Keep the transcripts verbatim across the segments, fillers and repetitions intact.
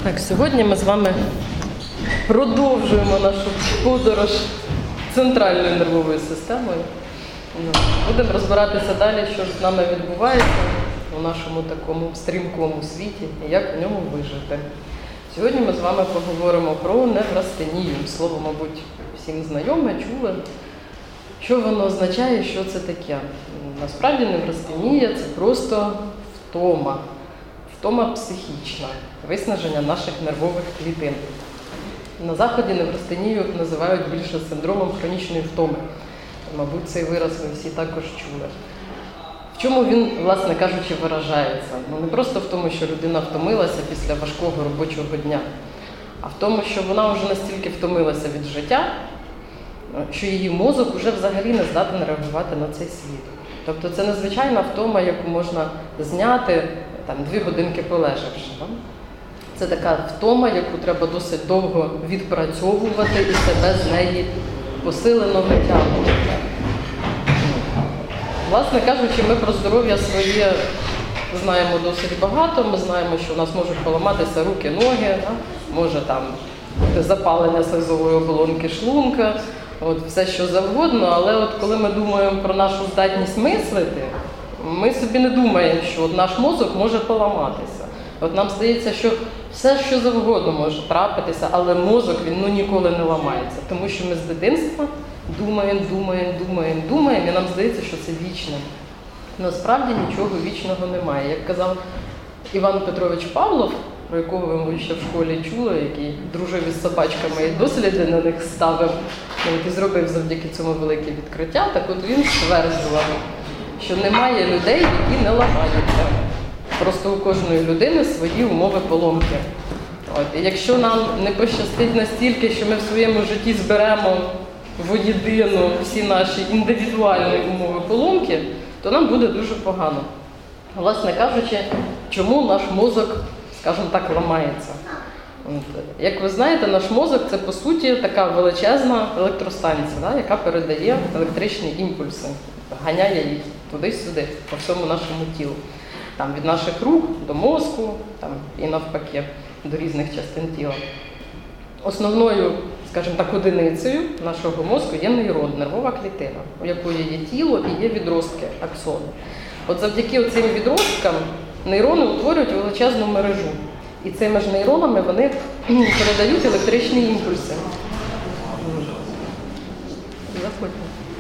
Так, сьогодні ми з вами продовжуємо нашу подорож центральною нервовою системою. Будемо розбиратися далі, що ж з нами відбувається у нашому такому стрімкому світі і як в ньому вижити. Сьогодні ми з вами поговоримо про неврастенію. Слово, мабуть, всім знайоме, чули. Що воно означає, що це таке? Насправді неврастенія – це просто втома. Втома психічна, виснаження наших нервових клітин. На Заході неврастенію називають більше синдромом хронічної втоми. Мабуть, цей вираз ви всі також чули. В чому він, власне кажучи, виражається? Ну, не просто в тому, що людина втомилася після важкого робочого дня, а в тому, що вона вже настільки втомилася від життя, що її мозок вже взагалі не здатен реагувати на цей світ. Тобто це незвичайна втома, яку можна зняти там, дві годинки полежавши. Це така втома, яку треба досить довго відпрацьовувати і себе з неї посилено витягувати. Власне кажучи, ми про здоров'я своє знаємо досить багато. Ми знаємо, що у нас можуть поламатися руки, ноги, може там бути запалення слизової оболонки шлунка, от, все що завгодно. Але от коли ми думаємо про нашу здатність мислити, ми собі не думаємо, що от наш мозок може поламатися. От нам здається, що все, що завгодно може трапитися, але мозок, він ну, ніколи не ламається. Тому що ми з дитинства думаємо, думаємо, думаємо, думаємо, і нам здається, що це вічне. Насправді нічого вічного немає. Як казав Іван Петрович Павлов, про якого ви ще в школі чули, який дружив із собачками і досліди на них ставив, і зробив завдяки цьому велике відкриття, так от він стверджував, що немає людей, які не ламаються. Просто у кожної людини свої умови поломки. От. І якщо нам не пощастить настільки, що ми в своєму житті зберемо воєдину всі наші індивідуальні умови поломки, то нам буде дуже погано. Власне кажучи, чому наш мозок, скажімо так, ламається? От. Як ви знаєте, наш мозок – це, по суті, така величезна електростанція, да, яка передає електричні імпульси, ганяє їх туди-сюди, по всьому нашому тілу. Там, від наших рук до мозку, там, і навпаки, до різних частин тіла. Основною, скажімо так, одиницею нашого мозку є нейрон, нервова клітина, у якої є тіло і є відростки, аксони. От завдяки цим відросткам нейрони утворюють величезну мережу. І цими ж нейронами вони передають електричні імпульси. Заходьте.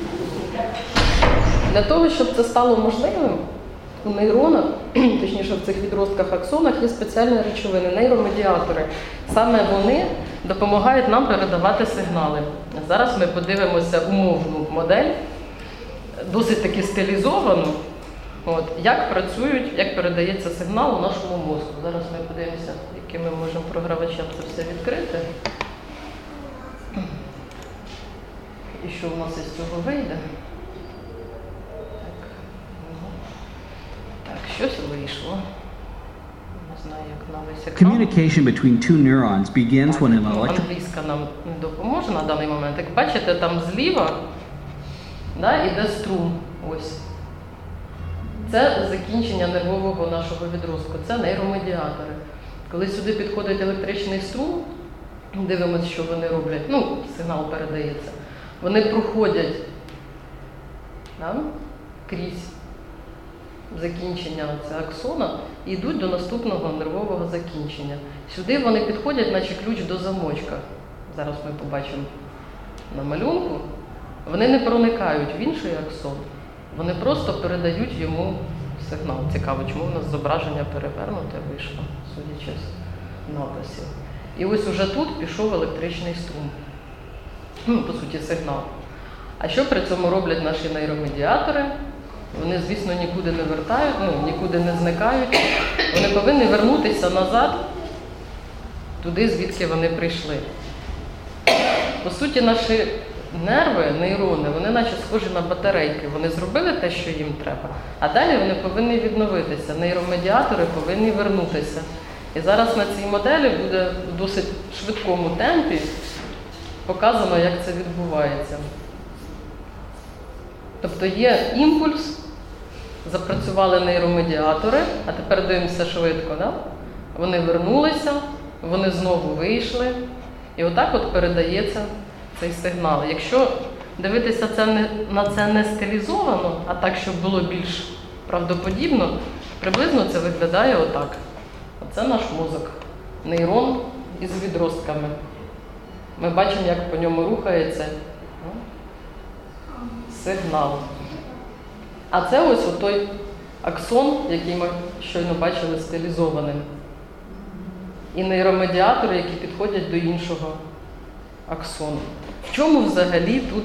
Для того, щоб це стало можливим, у нейронах, точніше в цих відростках аксонах, є спеціальні речовини, нейромедіатори. Саме вони допомагають нам передавати сигнали. Зараз ми подивимося умовну модель, досить таки стилізовану, от, як працюють, як передається сигнал у нашому мозку. Зараз ми подивимося, яким ми можемо програвачем це все відкрити. І що у нас із цього вийде. Щось вийшло. Не знаю, як на весь екран. Communication between two neurons begins when an electron... Англійська нам не допоможе на даний момент. Як бачите, там зліва, да, іде струм. Ось. Це закінчення нервового нашого відростку. Це нейромедіатори. Коли сюди підходить електричний струм, дивимося, що вони роблять. Ну, сигнал передається. Вони проходять, да, крізь закінчення це аксона і йдуть до наступного нервового закінчення. Сюди вони підходять, наче ключ до замочка. Зараз ми побачимо на малюнку. Вони не проникають в інший аксон, вони просто передають йому сигнал. Цікаво, чому в нас зображення перевернуте вийшло, судячи з написів. І ось уже тут пішов електричний струм. Ну, по суті, сигнал. А що при цьому роблять наші нейромедіатори? Вони, звісно, нікуди не вертають, ну, нікуди не зникають. Вони повинні вернутися назад, туди, звідки вони прийшли. По суті, наші нерви, нейрони, вони наче схожі на батарейки. Вони зробили те, що їм треба, а далі вони повинні відновитися. Нейромедіатори повинні вернутися. І зараз на цій моделі буде в досить швидкому темпі показано, як це відбувається. Тобто є імпульс, запрацювали нейромедіатори, а тепер дивимося швидко, да? Вони вернулися, вони знову вийшли, і отак от передається цей сигнал. Якщо дивитися це не, на це не стилізовано, а так, щоб було більш правдоподібно, приблизно це виглядає отак. Оце наш мозок. Нейрон із відростками. Ми бачимо, як по ньому рухається сигнал. А це ось той аксон, який ми щойно бачили стилізованим. І нейромедіатори, які підходять до іншого аксону. В чому взагалі тут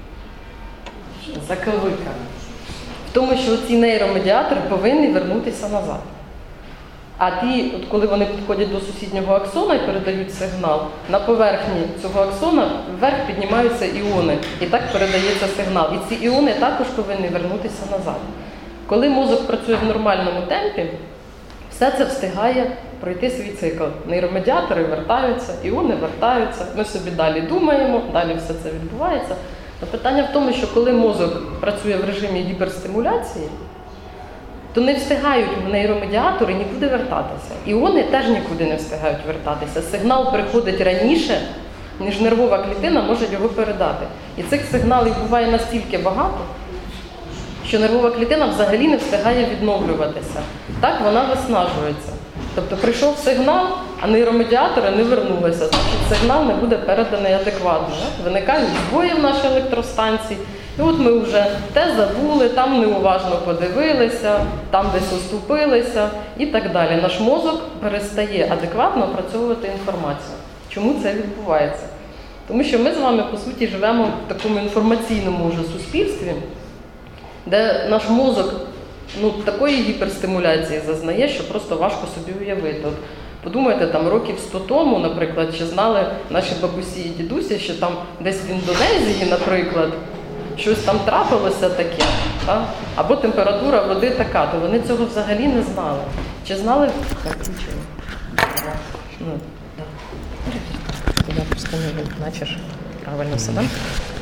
заковика? В тому, що ці нейромедіатори повинні вернутися назад. А ті, от коли вони підходять до сусіднього аксона і передають сигнал, на поверхні цього аксона вверх піднімаються іони. І так передається сигнал. І ці іони також повинні вернутися назад. Коли мозок працює в нормальному темпі, все це встигає пройти свій цикл. Нейромедіатори вертаються, іони вертаються, ми собі далі думаємо, далі все це відбувається. Но питання в тому, що коли мозок працює в режимі гіперстимуляції, то не встигають нейромедіатори нікуди вертатися. Іони теж нікуди не встигають вертатися. Сигнал приходить раніше, ніж нервова клітина може його передати. І цих сигналів буває настільки багато, що нервова клітина взагалі не встигає відновлюватися. Так вона виснажується. Тобто прийшов сигнал, а нейромедіатори не вернулися. Значить, сигнал не буде переданий адекватно. Виникають збої в нашій електростанції. І от ми вже те забули, там неуважно подивилися, там десь оступилися і так далі. Наш мозок перестає адекватно опрацьовувати інформацію. Чому це відбувається? Тому що ми з вами, по суті, живемо в такому інформаційному вже суспільстві, де наш мозок ну, такої гіперстимуляції зазнає, що просто важко собі уявити. От подумайте, там років сто тому, наприклад, чи знали наші бабусі і дідусі, що там десь в Індонезії, наприклад, щось там трапилося таке, так? Або температура води така, то вони цього взагалі не знали. Чи знали? Так, нічого. Ну, так. Я просто не наче правильно все, так?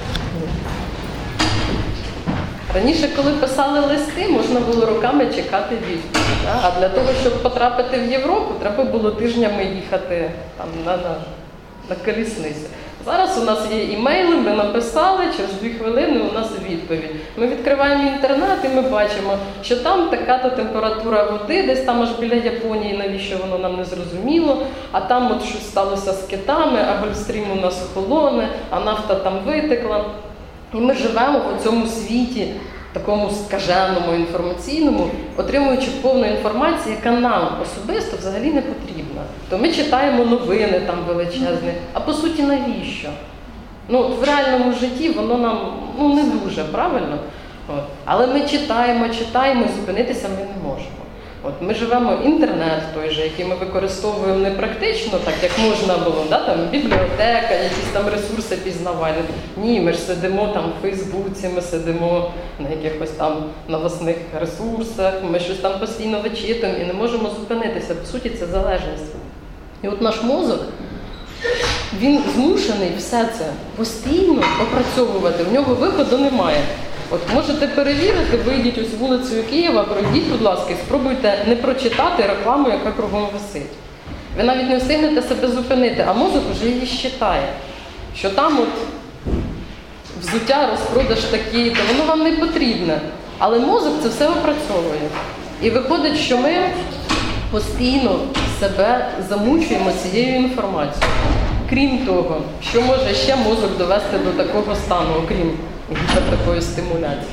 Раніше, коли писали листи, можна було роками чекати відповідь. А для того, щоб потрапити в Європу, треба було тижнями їхати там, на, на, на колісниці. Зараз у нас є імейли, ми написали, через дві хвилини у нас відповідь. Ми відкриваємо інтернет і ми бачимо, що там така-то температура води, десь там аж біля Японії, навіщо воно нам не зрозуміло, а там от щось сталося з китами, а Гольфстрім у нас холоне, а нафта там витекла. І ми живемо в цьому світі, такому скаженому, інформаційному, отримуючи повну інформацію, яка нам особисто взагалі не потрібна. То ми читаємо новини там величезні, а по суті навіщо? Ну, в реальному житті воно нам ну, не дуже, правильно? От. Але ми читаємо, читаємо і зупинитися ми не можемо. От, ми живемо інтернет той же, який ми використовуємо не практично, так як можна було, да, там, бібліотека, якісь там ресурси пізнавальні. Ні, ми ж сидимо там в Фейсбуці, ми сидимо на якихось там новосних ресурсах, ми щось там постійно вичитуємо і не можемо зупинитися. По суті, це залежність. І от наш мозок, він змушений все це постійно опрацьовувати, в нього виходу немає. От можете перевірити, вийдіть ось вулицею Києва, пройдіть, будь ласка, і спробуйте не прочитати рекламу, яка кругом висить. Ви навіть не встигнете себе зупинити, а мозок вже її считає, що там от взуття, розпродаж такий, то воно вам не потрібне. Але мозок це все опрацьовує. І виходить, що ми постійно себе замучуємо цією інформацією. Крім того, що може ще мозок довести до такого стану, окрім гіпер такої стимуляції.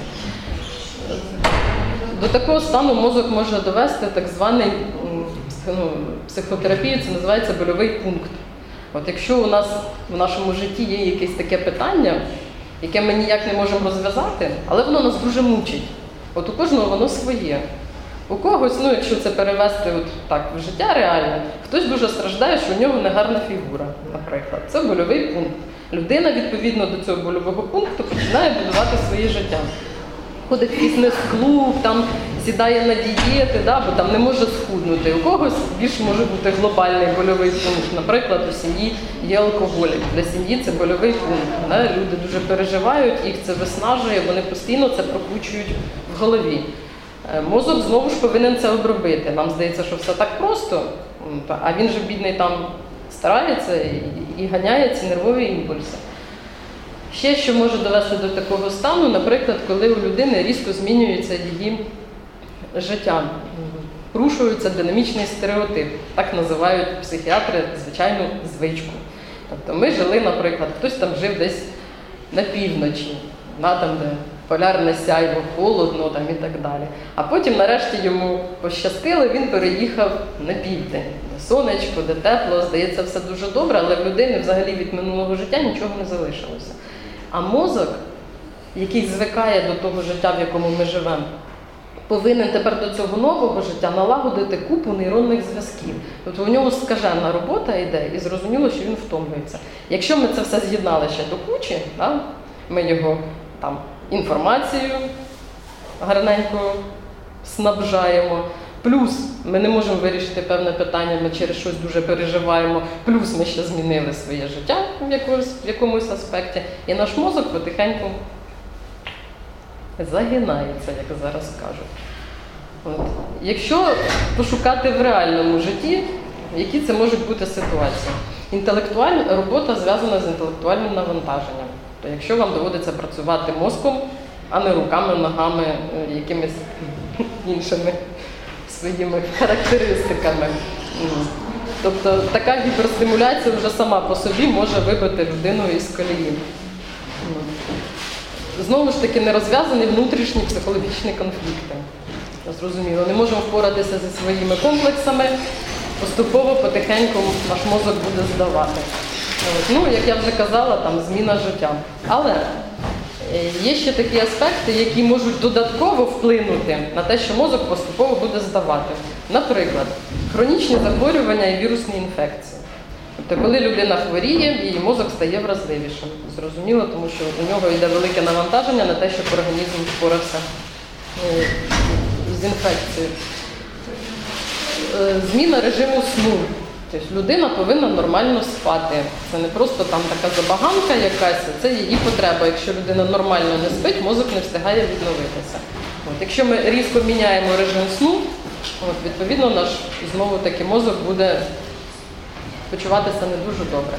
До такого стану мозок може довести так званий ну, психотерапію, це називається больовий пункт. От якщо у нас в нашому житті є якесь таке питання, яке ми ніяк не можемо розв'язати, але воно нас дуже мучить. От у кожного воно своє. У когось, ну якщо це перевести от так в життя реальне, хтось дуже страждає, що у нього негарна фігура, наприклад. Це больовий пункт. Людина, відповідно до цього больового пункту, починає будувати своє життя. Ходить в фітнес-клуб, там сідає на дієти, да, бо там не може схуднути. У когось більш може бути глобальний больовий пункт. Наприклад, у сім'ї є алкоголік. Для сім'ї це больовий пункт. Да. Люди дуже переживають, їх це виснажує, вони постійно це прокручують в голові. Мозок знову ж повинен це обробити. Нам здається, що все так просто, а він же, бідний, там старається і, і ганяє ці нервові імпульси. Ще що може довести до такого стану, наприклад, коли у людини різко змінюється її життя, порушується динамічний стереотип, так називають психіатри звичайну звичку. Тобто ми жили, наприклад, хтось там жив десь на півночі, на там, де полярне сяйво, холодно там, і так далі. А потім нарешті йому пощастило, він переїхав на південь, де сонечко, де тепло, здається, все дуже добре, але в людини взагалі від минулого життя нічого не залишилося. А мозок, який звикає до того життя, в якому ми живемо, повинен тепер до цього нового життя налагодити купу нейронних зв'язків. Тобто у нього скажена робота йде, і зрозуміло, що він втомлюється. Якщо ми це все з'єднали ще до кучі, да, ми його там інформацією гарненько снабжаємо, плюс ми не можемо вирішити певне питання, ми через щось дуже переживаємо, плюс ми ще змінили своє життя в якомусь, в якомусь аспекті, і наш мозок потихеньку загинається, як зараз кажуть. От. Якщо пошукати в реальному житті, які це можуть бути ситуації? Інтелектуальна робота зв'язана з інтелектуальним навантаженням. То якщо вам доводиться працювати мозком, а не руками, ногами, якимись іншими своїми характеристиками. Тобто така гіперстимуляція вже сама по собі може вибити людину із колії. Знову ж таки, нерозв'язані внутрішні психологічні конфлікти. Зрозуміло, не можемо впоратися зі своїми комплексами, поступово, потихеньку наш мозок буде здавати. Ну, як я вже казала, там зміна життя. Але є ще такі аспекти, які можуть додатково вплинути на те, що мозок поступово буде здавати. Наприклад, хронічні захворювання і вірусні інфекції. Тобто, коли людина хворіє, її мозок стає вразливішим. Зрозуміло, тому що у нього йде велике навантаження на те, щоб організм впорався з інфекцією. Зміна режиму сну. Тобто людина повинна нормально спати. Це не просто там така забаганка якась, це її потреба. Якщо людина нормально не спить, мозок не встигає відновитися. От, якщо ми різко міняємо режим сну, от, відповідно наш знову-таки мозок буде почуватися не дуже добре.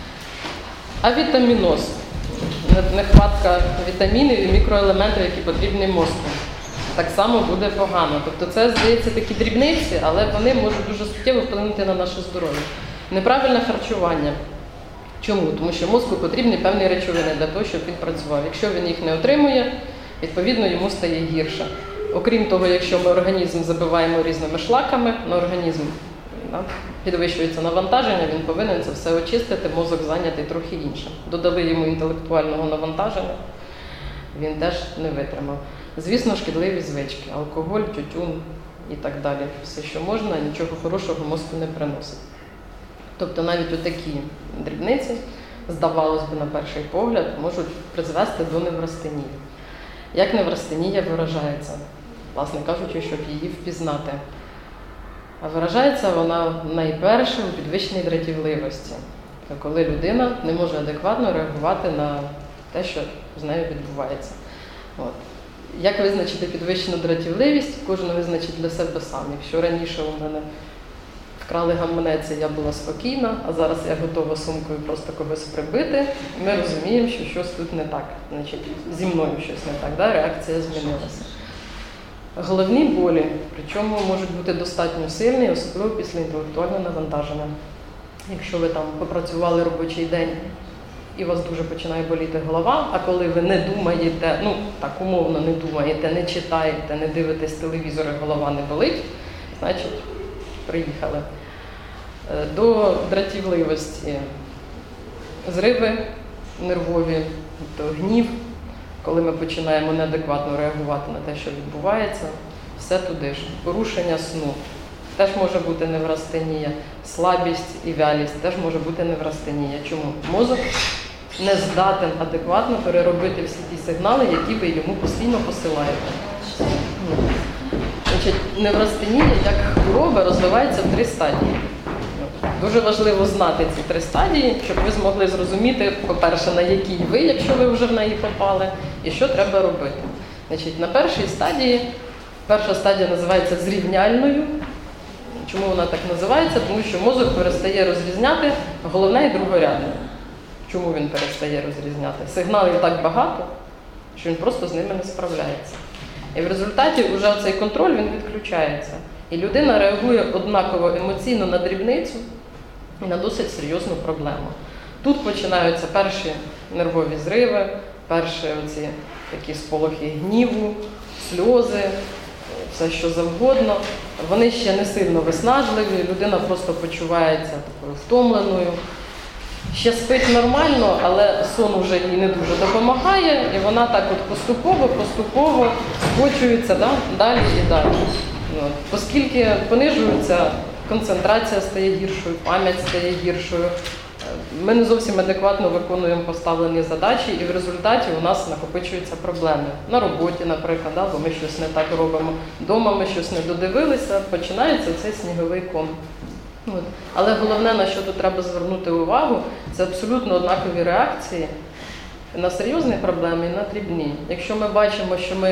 Авітаміноз. Нехватка вітамінів і мікроелементів, які потрібні мозку. Так само буде погано. Тобто це, здається, такі дрібниці, але вони можуть дуже суттєво вплинути на наше здоров'я. Неправильне харчування. Чому? Тому що мозку потрібні певні речовини для того, щоб він працював. Якщо він їх не отримує, відповідно йому стає гірше. Окрім того, якщо ми організм забиваємо різними шлаками, на організм підвищується навантаження, він повинен це все очистити, мозок зайнятий трохи іншим. Додали йому інтелектуального навантаження, він теж не витримав. Звісно, шкідливі звички, алкоголь, тютюн і так далі. Все, що можна, нічого хорошого мозку не приносить. Тобто навіть отакі дрібниці, здавалось би, на перший погляд, можуть призвести до неврастенії. Як неврастенія виражається? Власне кажучи, щоб її впізнати. А виражається вона найперше у підвищеній дратівливості, коли людина не може адекватно реагувати на те, що з нею відбувається. От. Як визначити підвищену дратівливість? Кожен визначить для себе сам. Якщо раніше у мене вкрали гаманець, я була спокійна, а зараз я готова сумкою просто когось прибити, ми розуміємо, що щось тут не так. Значить, зі мною щось не так, да? Реакція змінилася. Головні болі, причому можуть бути достатньо сильні, особливо після інтелектуального навантаження. Якщо ви там попрацювали робочий день і у вас дуже починає боліти голова, а коли ви не думаєте, ну так умовно не думаєте, не читаєте, не дивитесь телевізор і голова не болить, значить приїхали. До дратівливості зриви нервові, то гнів, коли ми починаємо неадекватно реагувати на те, що відбувається, все туди ж. Порушення сну теж може бути неврастенія, слабість і вялість теж може бути неврастенія. Чому? Мозок не здатен адекватно переробити всі ті сигнали, які ви йому постійно посилаєте. Значить, неврастенія як хвороба розвивається в три стадії. Дуже важливо знати ці три стадії, щоб ви змогли зрозуміти, по-перше, на якій ви, якщо ви вже в неї попали, і що треба робити. Значить, на першій стадії, перша стадія називається зрівняльною. Чому вона так називається? Тому що мозок перестає розрізняти головне і другорядне. Чому він перестає розрізняти? Сигналів так багато, що він просто з ними не справляється. І в результаті вже цей контроль він відключається. І людина реагує однаково емоційно на дрібницю і на досить серйозну проблему. Тут починаються перші нервові зриви, перші оці такі сполохи гніву, сльози, все що завгодно. Вони ще не сильно виснажливі, людина просто почувається такою втомленою. Ще спить нормально, але сон вже їй не дуже допомагає, і вона так от поступово-поступово скочується, да, далі і далі. От. Оскільки понижується, концентрація стає гіршою, пам'ять стає гіршою, ми не зовсім адекватно виконуємо поставлені задачі, і в результаті у нас накопичуються проблеми. На роботі, наприклад, да, бо ми щось не так робимо, вдома ми щось не додивилися, починається цей сніговий ком. От. Але головне, на що тут треба звернути увагу, це абсолютно однакові реакції на серйозні проблеми і на дрібні. Якщо ми бачимо, що ми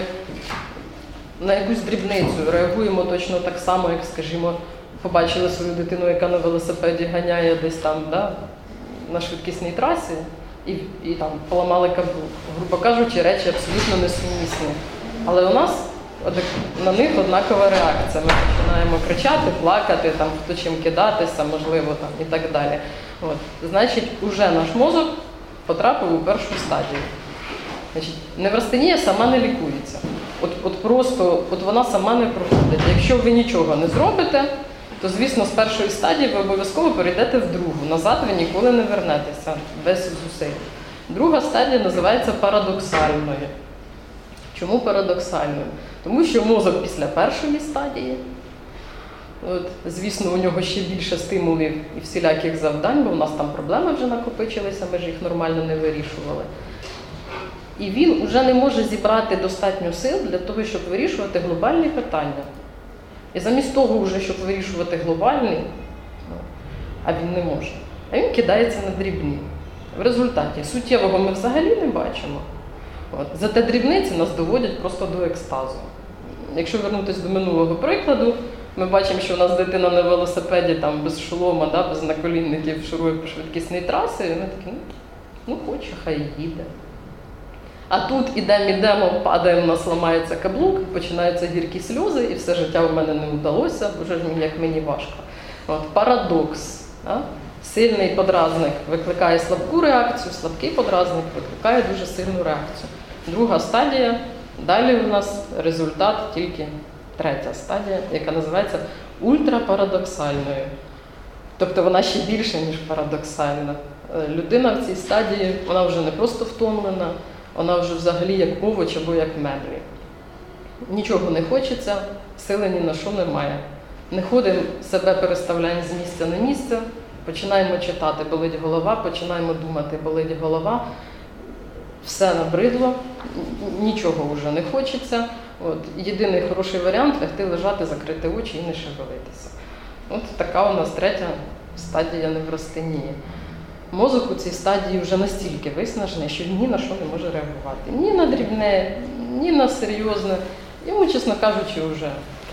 на якусь дрібницю реагуємо точно так само, як, скажімо, побачили свою дитину, яка на велосипеді ганяє десь там, да, на швидкісній трасі, і, і там поламали каблук. Грубо кажучи, речі абсолютно несумісні. Але у нас на них однакова реакція. Ми починаємо кричати, плакати, там, хто чим кидатися, можливо, там, і так далі. От. Значить, уже наш мозок потрапив у першу стадію. Значить, неврастенія сама не лікується. От, от просто от вона сама не проходить. Якщо ви нічого не зробите, то, звісно, з першої стадії ви обов'язково перейдете в другу. Назад ви ніколи не вернетеся, без зусиль. Друга стадія називається парадоксальною. Чому парадоксальною? Тому що мозок після першої стадії, от, звісно, у нього ще більше стимулів і всіляких завдань, бо в нас там проблеми вже накопичилися, ми ж їх нормально не вирішували. І він вже не може зібрати достатньо сил для того, щоб вирішувати глобальні питання. І замість того, вже, щоб вирішувати глобальні, а він не може, а він кидається на дрібні. В результаті суттєвого ми взагалі не бачимо. От. Зате дрібниці нас доводять просто до екстазу. Якщо вернутися до минулого прикладу, ми бачимо, що у нас дитина на велосипеді там, без шолома, да, без наколінників шурує по швидкісній трасі, і ми такі, ну, ну хоче, хай їде. А тут ідемо-ідемо, падаємо, у нас ламається каблук, починаються гіркі сльози, і все життя в мене не вдалося, бо ж як мені важко. От, парадокс. Да? Сильний подразник викликає слабку реакцію, слабкий подразник викликає дуже сильну реакцію. Друга стадія, далі у нас результат тільки третя стадія, яка називається ультрапарадоксальною. Тобто вона ще більше, ніж парадоксальна. Людина в цій стадії, вона вже не просто втомлена, вона вже взагалі як овоч або як меблі. Нічого не хочеться, сили ні на що немає. Не ходимо, себе переставляємо з місця на місце, починаємо читати, болить голова, починаємо думати, болить голова. Все набридло, нічого вже не хочеться. От. Єдиний хороший варіант – лягти, лежати, закрити очі і не шевелитися. От така у нас третя стадія неврастенії. Мозок у цій стадії вже настільки виснажений, що ні на що не може реагувати. Ні на дрібне, ні на серйозне. Йому, чесно кажучи, вже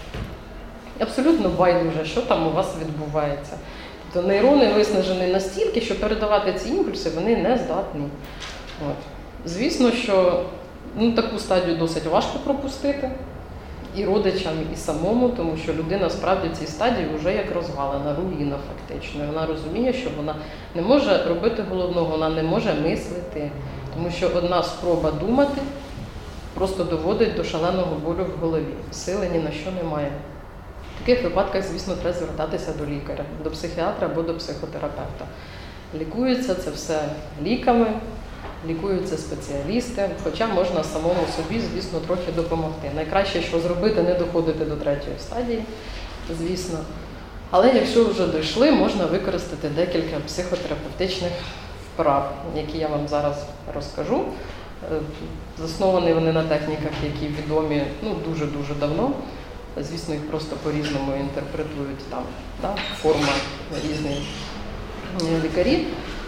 абсолютно байдуже, що там у вас відбувається. Тобто нейрони виснажені настільки, що передавати ці імпульси вони не здатні. От. Звісно, що ну, таку стадію досить важко пропустити і родичам, і самому, тому що людина справді в цій стадії вже як розвалена, руїна фактично. І вона розуміє, що вона не може робити головного, вона не може мислити, тому що одна спроба думати просто доводить до шаленого болю в голові. Сили ні на що немає. В таких випадках, звісно, треба звертатися до лікаря, до психіатра або до психотерапевта. Лікується це все ліками, лікуються спеціалісти, хоча можна самому собі, звісно, трохи допомогти. Найкраще, що зробити, не доходити до третьої стадії, звісно. Але якщо вже дійшли, можна використати декілька психотерапевтичних вправ, які я вам зараз розкажу. Засновані вони на техніках, які відомі ну, дуже-дуже давно. Звісно, їх просто по-різному інтерпретують, там, да, форма різні лікарі.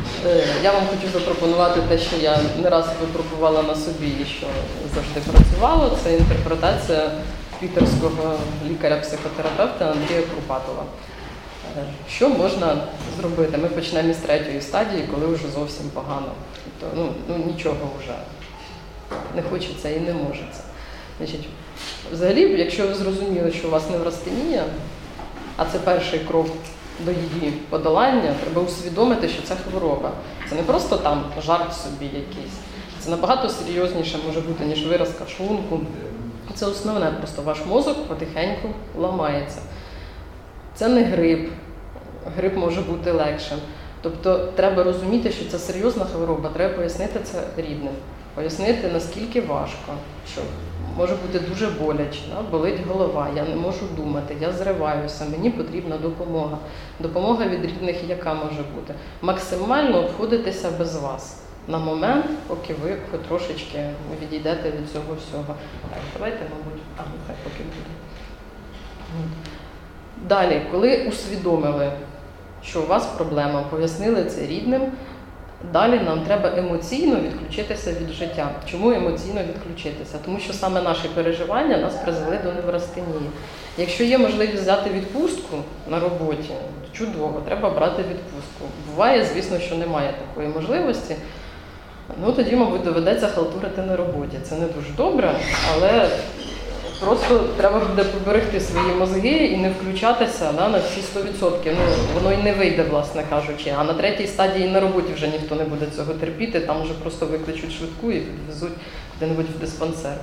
Я вам хочу запропонувати те, що я не раз випробувала на собі і що завжди працювало. Це інтерпретація пітерського лікаря-психотерапевта Андрія Курпатова. Що можна зробити? Ми почнемо із третьої стадії, коли вже зовсім погано. Тобто, ну, ну нічого вже не хочеться і не можеться. Значить, взагалі, якщо ви зрозуміли, що у вас неврастенія, а це перший крок до її подолання, треба усвідомити, що це хвороба. Це не просто там жарт собі якийсь. Це набагато серйозніше може бути, ніж виразка шлунку. Це основне, просто ваш мозок потихеньку ламається. Це не грип. Грип може бути легшим. Тобто треба розуміти, що це серйозна хвороба, треба пояснити це рідним. Пояснити, наскільки важко, що може бути дуже боляче, да? Болить голова, я не можу думати, я зриваюся, мені потрібна допомога. Допомога від рідних яка може бути? Максимально обходитися без вас на момент, поки ви хоч трошечки відійдете від цього всього. Так, давайте, мабуть, а, хай поки буде. Далі, коли усвідомили, що у вас проблема, пояснили це рідним, далі нам треба емоційно відключитися від життя. Чому емоційно відключитися? Тому що саме наші переживання нас призвели до неврастенії. Якщо є можливість взяти відпустку на роботі, чудово, треба брати відпустку. Буває, звісно, що немає такої можливості. Ну, тоді, мабуть, доведеться халтурити на роботі. Це не дуже добре, але просто треба буде поберегти свої мозги і не включатися да, на всі сто відсотків. Ну, воно і не вийде, власне кажучи. А на третій стадії на роботі вже ніхто не буде цього терпіти, там вже просто викличуть швидку і підвезуть куди-небудь в диспансер.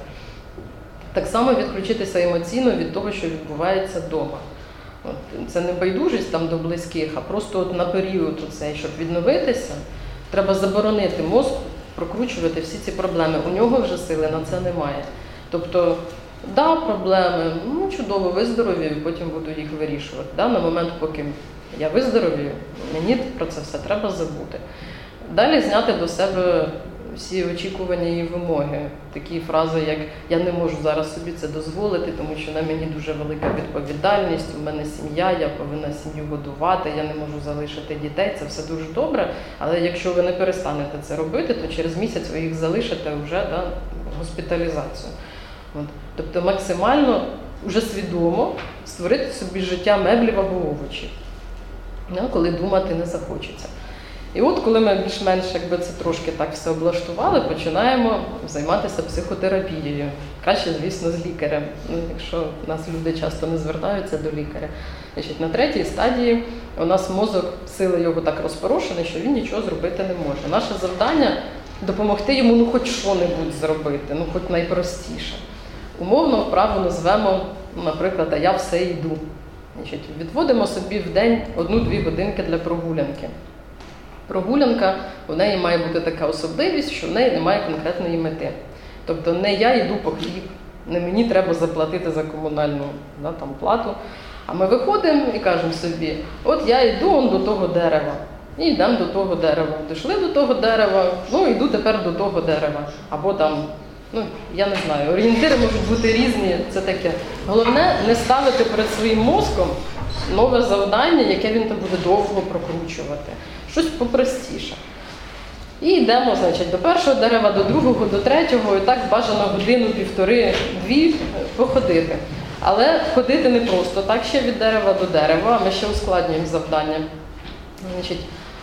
Так само відключитися емоційно від того, що відбувається вдома. От, це не байдужість там до близьких, а просто от на період оцей, щоб відновитися, треба заборонити мозку прокручувати всі ці проблеми. У нього вже сили на це немає. Тобто, да, проблеми, ну чудово, виздоровію, потім буду їх вирішувати. Да, на момент, поки я виздоровію, мені про це все треба забути. Далі зняти до себе всі очікування і вимоги. Такі фрази, як «я не можу зараз собі це дозволити, тому що на мені дуже велика відповідальність, у мене сім'я, я повинна сім'ю годувати, я не можу залишити дітей». Це все дуже добре, але якщо ви не перестанете це робити, то через місяць ви їх залишите вже да, госпіталізацію. От. Тобто максимально, вже свідомо створити собі життя меблів або овочів, да, коли думати не захочеться. І от, коли ми більш-менш якби це трошки так все облаштували, починаємо займатися психотерапією. Краще, звісно, з лікарем, ну, якщо у нас люди часто не звертаються до лікаря. Значить, на третій стадії у нас мозок, сили його так розпорошені, що він нічого зробити не може. Наше завдання – допомогти йому ну хоч що-небудь зробити, ну хоч найпростіше. Умовно вправу назвемо, наприклад, «а я все йду». Значить, відводимо собі в день одну-дві годинки для прогулянки. Прогулянка, у неї має бути така особливість, що в неї немає конкретної мети. Тобто не я йду по хліб, не мені треба заплатити за комунальну да, там, плату, а ми виходимо і кажемо собі, от я йду он до того дерева, і йдемо до того дерева. Дійшли до того дерева, ну йду тепер до того дерева. Або там, ну я не знаю, орієнтири можуть бути різні, це таке. Головне не ставити перед своїм мозком нове завдання, яке він там буде довго прокручувати. Щось попростіше. І йдемо, значить, до першого дерева, до другого, до третього, і так бажано годину, півтори, дві походити. Але ходити не просто так ще від дерева до дерева, ми ще ускладнюємо завдання. Значить,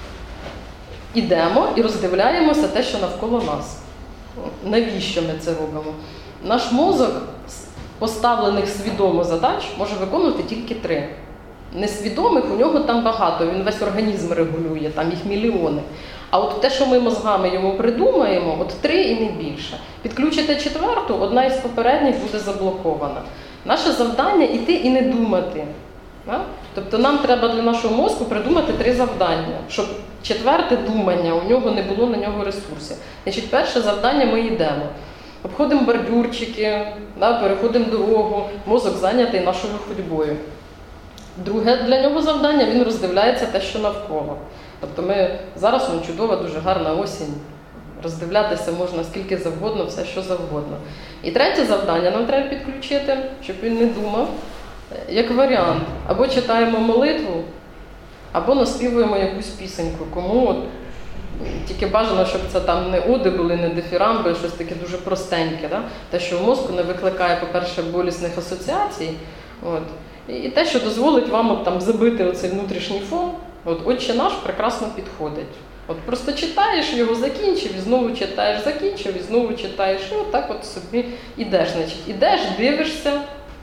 ідемо і роздивляємося те, що навколо нас. Навіщо ми це робимо? Наш мозок з поставлених свідомо задач може виконувати тільки три. Несвідомих у нього там багато, він весь організм регулює, там їх мільйони. А от те, що ми мозгами йому придумаємо, от три і не більше. Підключите четверту, одна із попередніх буде заблокована. Наше завдання – іти і не думати. Да? Тобто нам треба для нашого мозку придумати три завдання, щоб четверте думання, у нього не було на нього ресурсів. Значить, перше завдання – ми йдемо. Обходимо бордюрчики, да, переходимо дорогу, мозок зайнятий нашою ходьбою. Друге для нього завдання – він роздивляється те, що навколо. Тобто ми зараз, ну, чудова, дуже гарна осінь, роздивлятися можна скільки завгодно, все що завгодно. І третє завдання нам треба підключити, щоб він не думав, як варіант. Або читаємо молитву, або наспівуємо якусь пісеньку, кому от Тільки бажано, щоб це там не оди були, не дифірамби, щось таке дуже простеньке. Да? Те, що в мозку не викликає, по-перше, болісних асоціацій. От. І те, що дозволить вам от, там, забити оцей внутрішній фон. От, «Отче наш» прекрасно підходить. От просто читаєш його, закінчив, і знову читаєш, закінчив, і знову читаєш. І от так от собі ідеш. Значить, ідеш, дивишся,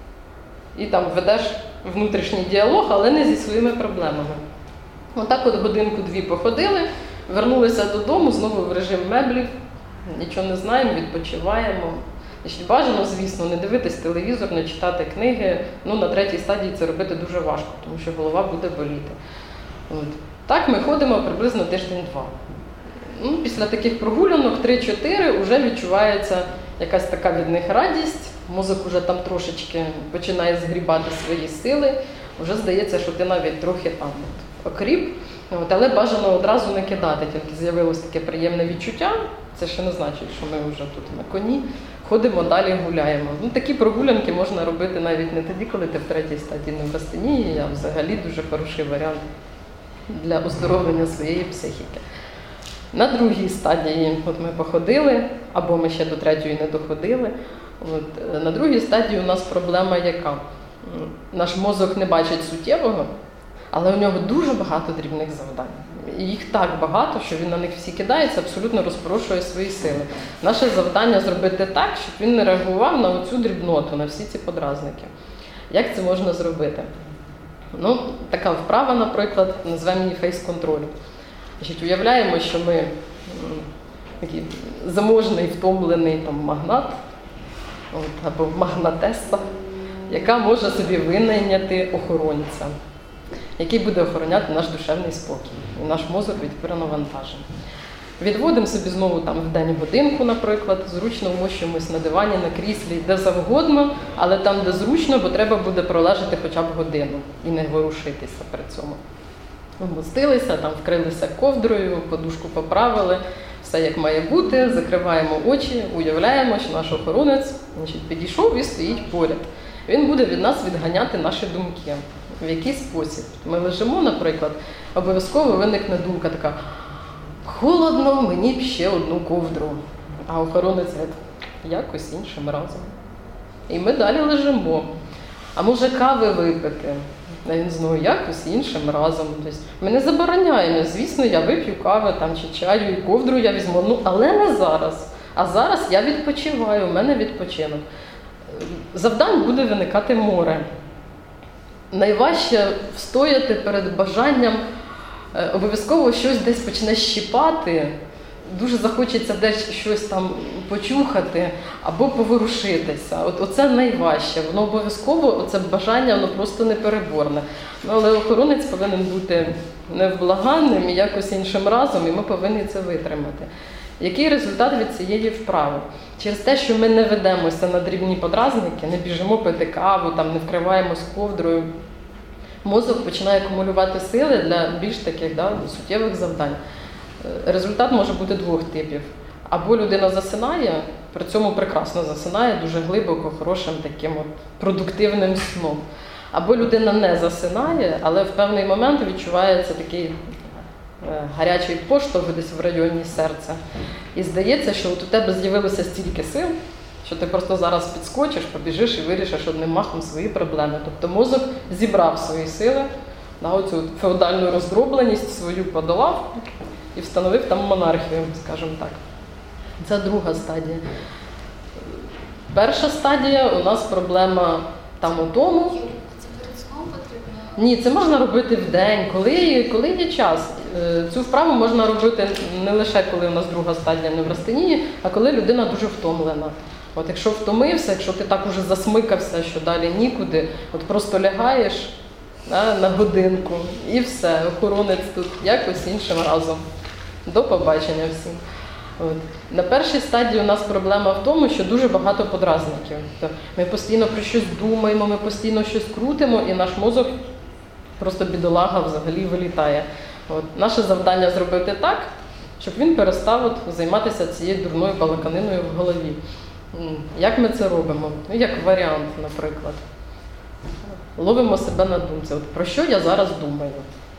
і там ведеш внутрішній діалог, але не зі своїми проблемами. Отак от годинку-дві походили, вернулися додому, знову в режим меблів, нічого не знаємо, відпочиваємо. Значить, бажано, звісно, не дивитись телевізор, не читати книги. Ну, на третій стадії це робити дуже важко, тому що голова буде боліти. От. Так ми ходимо приблизно тиждень-два. Ну, після таких прогулянок три-чотири вже відчувається якась така від них радість, мозок вже там трошечки починає згрібати свої сили, вже здається, що ти навіть трохи там от, окріп. От, але бажано одразу не кидати, тільки з'явилось таке приємне відчуття, це ще не значить, що ми вже тут на коні, ходимо далі, гуляємо. Ну, такі прогулянки можна робити навіть не тоді, коли ти в третій стадії неврастенії, а взагалі дуже хороший варіант для оздоровлення своєї психіки. На другій стадії от ми походили, або ми ще до третьої не доходили. От, на другій стадії у нас проблема яка? Наш мозок не бачить суттєвого, але у нього дуже багато дрібних завдань. І їх так багато, що він на них всі кидається, абсолютно розпорошує свої сили. Наше завдання зробити так, щоб він не реагував на оцю дрібноту, на всі ці подразники. Як це можна зробити? Ну, така вправа, наприклад, назвемо її фейс-контроль. Значить, уявляємо, що ми м, такий заможний, втомлений там, магнат от, або магнатеса, яка може собі винайняти охоронця, який буде охороняти наш душевний спокій і наш мозок від перенавантажень. Відводимо собі знову там в день годинку, наприклад, зручно вмощуємось на дивані, на кріслі, де завгодно, але там, де зручно, бо треба буде пролежати хоча б годину і не ворушитися при цьому. Вмостилися, там вкрилися ковдрою, подушку поправили, все як має бути, закриваємо очі, уявляємо, що наш охоронець, значить, підійшов і стоїть поряд. Він буде від нас відганяти наші думки. В який спосіб? Ми лежимо, наприклад, обов'язково виникне думка така: холодно, мені б ще одну ковдру. А охоронець говорить: якось іншим разом. І ми далі лежимо. А може кави випити? А він знову: якось іншим разом. Тобто, ми не забороняємо. Звісно, я вип'ю кави там, чи чаю, і ковдру я візьму. Ну, але не зараз. А зараз я відпочиваю, у мене відпочинок. Завдань буде виникати море. Найважче встояти перед бажанням, обов'язково щось десь почне щіпати, дуже захочеться десь щось там почухати або поворушитися. От, оце найважче. Воно обов'язково, оце бажання, воно просто непереборне. Ну, але охоронець повинен бути невблаганним і якось іншим разом, і ми повинні це витримати. Який результат від цієї вправи? Через те, що ми не ведемося на дрібні подразники, не біжимо пити каву, там, не вкриваємось ковдрою, мозок починає акумулювати сили для більш таких да, суттєвих завдань. Результат може бути двох типів. Або людина засинає, при цьому прекрасно засинає, дуже глибоко, хорошим таким от продуктивним сном. Або людина не засинає, але в певний момент відчувається такий гарячий поштовх десь в районі серця. І здається, що от у тебе з'явилося стільки сил, що ти просто зараз підскочиш, побіжиш і вирішиш одним махом свої проблеми. Тобто мозок зібрав свої сили, на оцю феодальну роздробленість свою подолав і встановив там монархію, скажімо так. Це друга стадія. Перша стадія у нас проблема там у тому. Це перед сном потрібно? Ні, це можна робити вдень, коли, коли є час. Цю вправу можна робити не лише коли у нас друга стадія неврастенії, а коли людина дуже втомлена. От якщо втомився, якщо ти так уже засмикався, що далі нікуди, от просто лягаєш да, на годинку і все, охоронець тут якось іншим разом. До побачення всім. От. На першій стадії у нас проблема в тому, що дуже багато подразників. Тобто ми постійно про щось думаємо, ми постійно щось крутимо, і наш мозок просто бідолага взагалі вилітає. От. Наше завдання зробити так, щоб він перестав от, займатися цією дурною балаканиною в голові. Як ми це робимо? Ну, як варіант, наприклад. Ловимо себе на думці. От, про що я зараз думаю?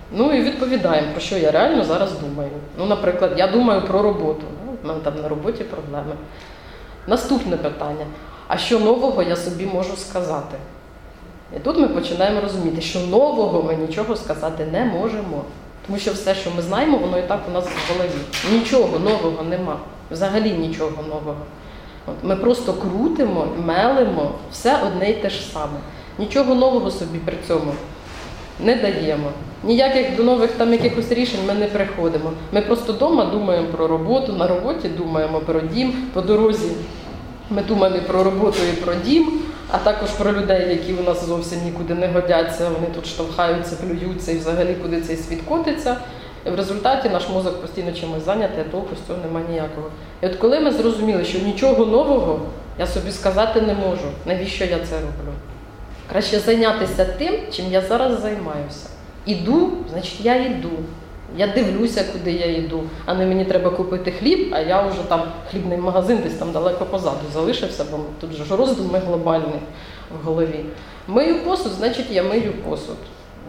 Ну і відповідаємо, про що я реально зараз думаю. Ну, наприклад, я думаю про роботу. У мене там на роботі проблеми. Наступне питання. А що нового я собі можу сказати? І тут ми починаємо розуміти, що нового ми нічого сказати не можемо. Тому що все, що ми знаємо, воно і так у нас в голові. Нічого нового нема. Взагалі нічого нового. От, ми просто крутимо, мелимо все одне й те ж саме. Нічого нового собі при цьому не даємо. Ніяких до нових там якихось рішень ми не приходимо. Ми просто вдома думаємо про роботу, на роботі думаємо про дім, по дорозі ми думаємо і про роботу, і про дім, а також про людей, які у нас зовсім нікуди не годяться, вони тут штовхаються, плюються і взагалі куди цей світ котиться. І в результаті наш мозок постійно чимось зайнятий, а толку з цього немає ніякого. І от коли ми зрозуміли, що нічого нового я собі сказати не можу, навіщо я це роблю? Краще зайнятися тим, чим я зараз займаюся. Іду, значить я йду. Я дивлюся, куди я йду, а не мені треба купити хліб, а я вже там хлібний магазин десь там далеко позаду залишився, бо тут же ж роздуми глобальні в голові. Мию посуд, значить я мию посуд.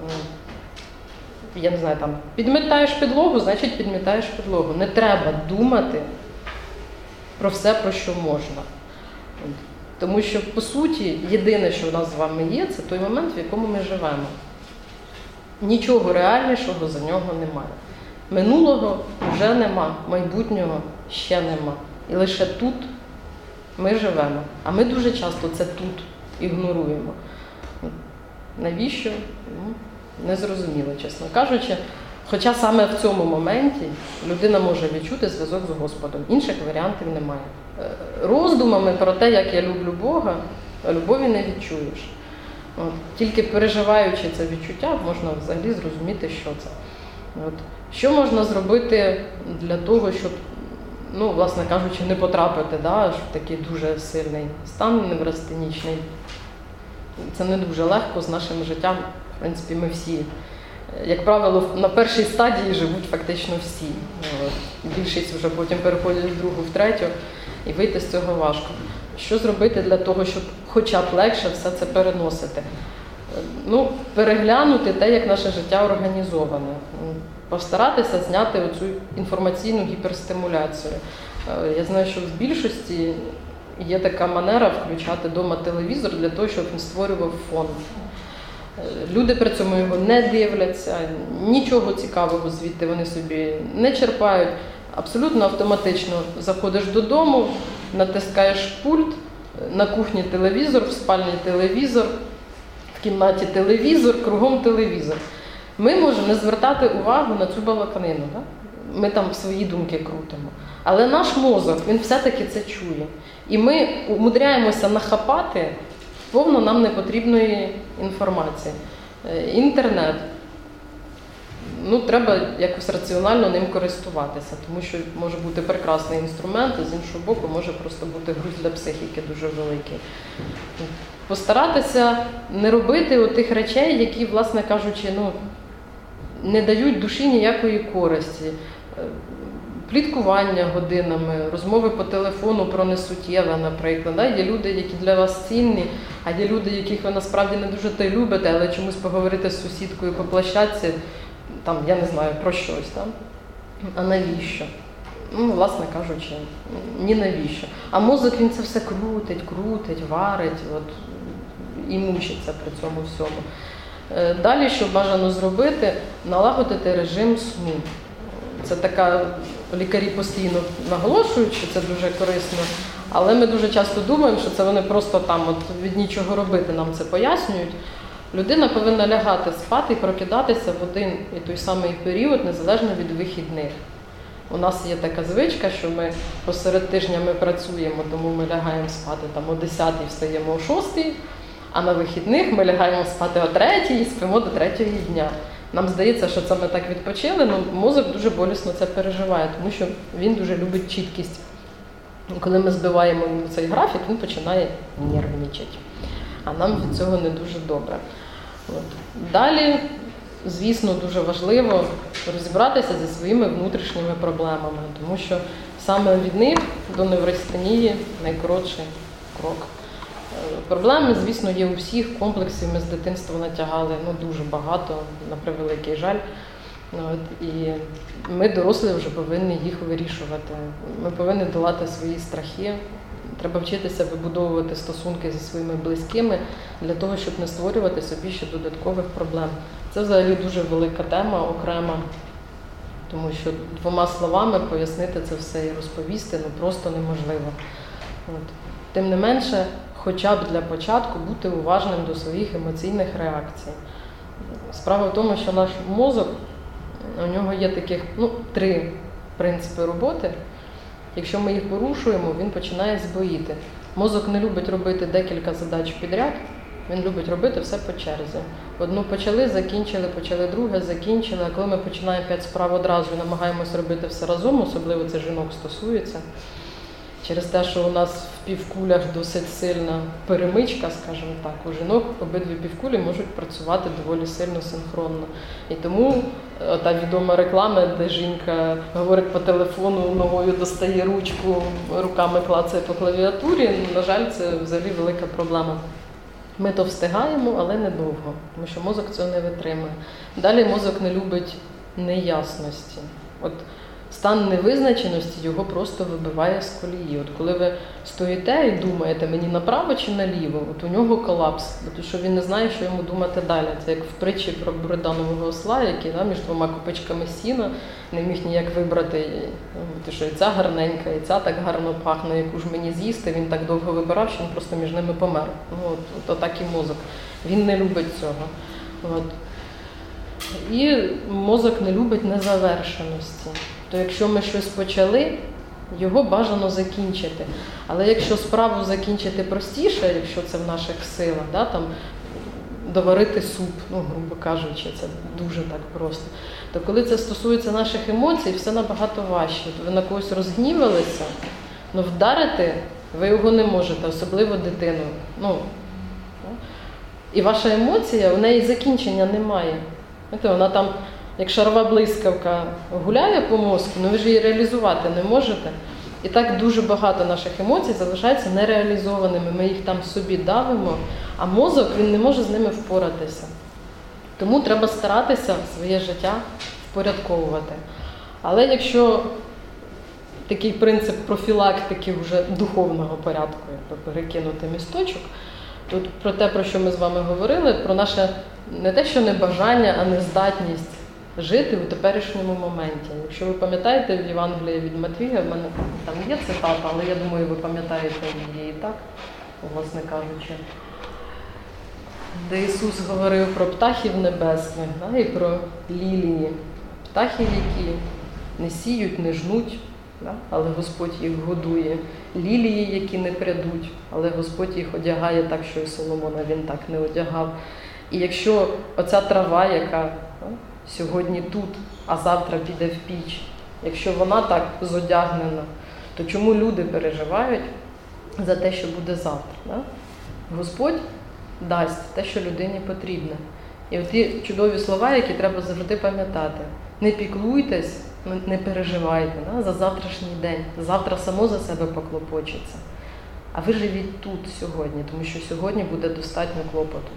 Я не знаю, там, підмітаєш підлогу, значить підмітаєш підлогу. Не треба думати про все, про що можна. Тому що, по суті, єдине, що в нас з вами є, це той момент, в якому ми живемо. Нічого реальнішого за нього немає. Минулого вже нема, майбутнього ще нема. І лише тут ми живемо. А ми дуже часто це тут ігноруємо. Навіщо? Ну, незрозуміло, чесно кажучи. Хоча саме в цьому моменті людина може відчути зв'язок з Господом. Інших варіантів немає. Роздумами про те, як я люблю Бога, любові не відчуєш. От. Тільки переживаючи це відчуття, можна взагалі зрозуміти, що це. От. Що можна зробити для того, щоб, ну, власне кажучи, не потрапити, да, в такий дуже сильний стан неврастенічний. Це не дуже легко з нашим життям. В принципі, ми всі, як правило, на першій стадії живуть фактично всі. От. Більшість вже потім переходять в другу, в третю, і вийти з цього важко. Що зробити для того, щоб хоча б легше все це переносити? Ну, переглянути те, як наше життя організоване. Постаратися зняти оцю інформаційну гіперстимуляцію. Я знаю, що в більшості є така манера включати вдома телевізор для того, щоб він створював фон. Люди при цьому його не дивляться, нічого цікавого звідти вони собі не черпають. Абсолютно автоматично заходиш додому, натискаєш пульт, на кухні телевізор, в спальні телевізор, в кімнаті телевізор, кругом телевізор. Ми можемо не звертати увагу на цю балаканину. Да? Ми там свої думки крутимо. Але наш мозок, він все-таки це чує. І ми умудряємося нахапати повно нам непотрібної інформації. Інтернет. Ну, треба якось раціонально ним користуватися, тому що може бути прекрасний інструмент, а з іншого боку може просто бути груз для психіки дуже великий. Постаратися не робити отих речей, які, власне кажучи, ну, не дають душі ніякої користі. Пліткування годинами, розмови по телефону про несуттєве, наприклад. Да? Є люди, які для вас цінні, а є люди, яких ви насправді не дуже те любите, але чомусь поговорити з сусідкою по площадці, там, я не знаю, про щось. Там. А навіщо? Ну, власне кажучи, ні навіщо. А мозок, він це все крутить, крутить, варить, от, і мучиться при цьому всьому. Далі, що бажано зробити, налагодити режим сну. Це така, лікарі постійно наголошують, що це дуже корисно, але ми дуже часто думаємо, що це вони просто там от від нічого робити нам це пояснюють. Людина повинна лягати спати і прокидатися в один і той самий період, незалежно від вихідних. У нас є така звичка, що ми посеред тижня ми працюємо, тому ми лягаємо спати там о десятій, встаємо о шостій, а на вихідних ми лягаємо спати о третій і спимо до третього дня. Нам здається, що це ми так відпочили, але мозок дуже болісно це переживає, тому що він дуже любить чіткість. І коли ми збиваємо йому цей графік, він починає нервничати. А нам від цього не дуже добре. От. Далі, звісно, дуже важливо розібратися зі своїми внутрішніми проблемами, тому що саме від них до неврастенії найкоротший крок. Проблеми, звісно, є у всіх, комплексів ми з дитинства натягали ну, дуже багато, на превеликий жаль. От, і ми, дорослі, вже повинні їх вирішувати. Ми повинні долати свої страхи. Треба вчитися вибудовувати стосунки зі своїми близькими для того, щоб не створювати собі ще додаткових проблем. Це взагалі дуже велика тема, окрема, тому що двома словами пояснити це все і розповісти ну, просто неможливо. От. Тим не менше, хоча б для початку бути уважним до своїх емоційних реакцій. Справа в тому, що наш мозок, у нього є таких ну, три принципи роботи. Якщо ми їх порушуємо, він починає збоїти. Мозок не любить робити декілька задач підряд, він любить робити все по черзі. Одну почали, закінчили, почали друге, закінчили, а коли ми починаємо п'ять справ одразу і намагаємося робити все разом, особливо це жінок стосується, через те, що у нас в півкулях досить сильна перемичка, скажімо так, у жінок обидві півкулі можуть працювати доволі сильно синхронно. І тому та відома реклама, де жінка говорить по телефону, ногою достає ручку, руками клацає по клавіатурі, на жаль, це взагалі велика проблема. Ми то встигаємо, але недовго, тому що мозок цього не витримує. Далі мозок не любить неясності. От стан невизначеності його просто вибиває з колії. От коли ви стоїте і думаєте, мені направо чи наліво, от у нього колапс, тому що він не знає, що йому думати далі. Це як в притчі про буриданового осла, який да, між двома копичками сіна не міг ніяк вибрати, тому що і ця гарненька, і ця так гарно пахне, яку ж мені з'їсти. Він так довго вибирав, що він просто між ними помер. Ну, от, от так і мозок. Він не любить цього. От. І мозок не любить незавершеності. То якщо ми щось почали, його бажано закінчити. Але якщо справу закінчити простіше, якщо це в наших силах, да, там, доварити суп, ну, грубо кажучи, це дуже так просто, то коли це стосується наших емоцій, все набагато важче. Ви на когось розгнівалися, але вдарити ви його не можете, особливо дитину. Ну, і ваша емоція, у неї закінчення немає. Вона там, як шарова блискавка, гуляє по мозку, але ви ж її реалізувати не можете. І так дуже багато наших емоцій залишається нереалізованими. Ми їх там собі давимо, а мозок, він не може з ними впоратися. Тому треба старатися своє життя впорядковувати. Але якщо такий принцип профілактики вже духовного порядку, якби перекинути місточок, тут про те, про що ми з вами говорили, про наше не те, що не бажання, а нездатність жити у теперішньому моменті. Якщо ви пам'ятаєте в Євангелії від Матвія, в мене там є цитата, але я думаю, ви пам'ятаєте її і так, власне кажучи, де Ісус говорив про птахів небесних, да, і про лілії. Птахів, які не сіють, не жнуть, да, але Господь їх годує. Лілії, які не прядуть, але Господь їх одягає так, що і Соломона він так не одягав. І якщо оця трава, яка да, сьогодні тут, а завтра піде в піч, якщо вона так зодягнена, то чому люди переживають за те, що буде завтра? Да? Господь дасть те, що людині потрібне. І оті чудові слова, які треба завжди пам'ятати. Не піклуйтесь, не переживайте да, за завтрашній день. Завтра само за себе поклопочеться. А ви живіть тут сьогодні, тому що сьогодні буде достатньо клопоту.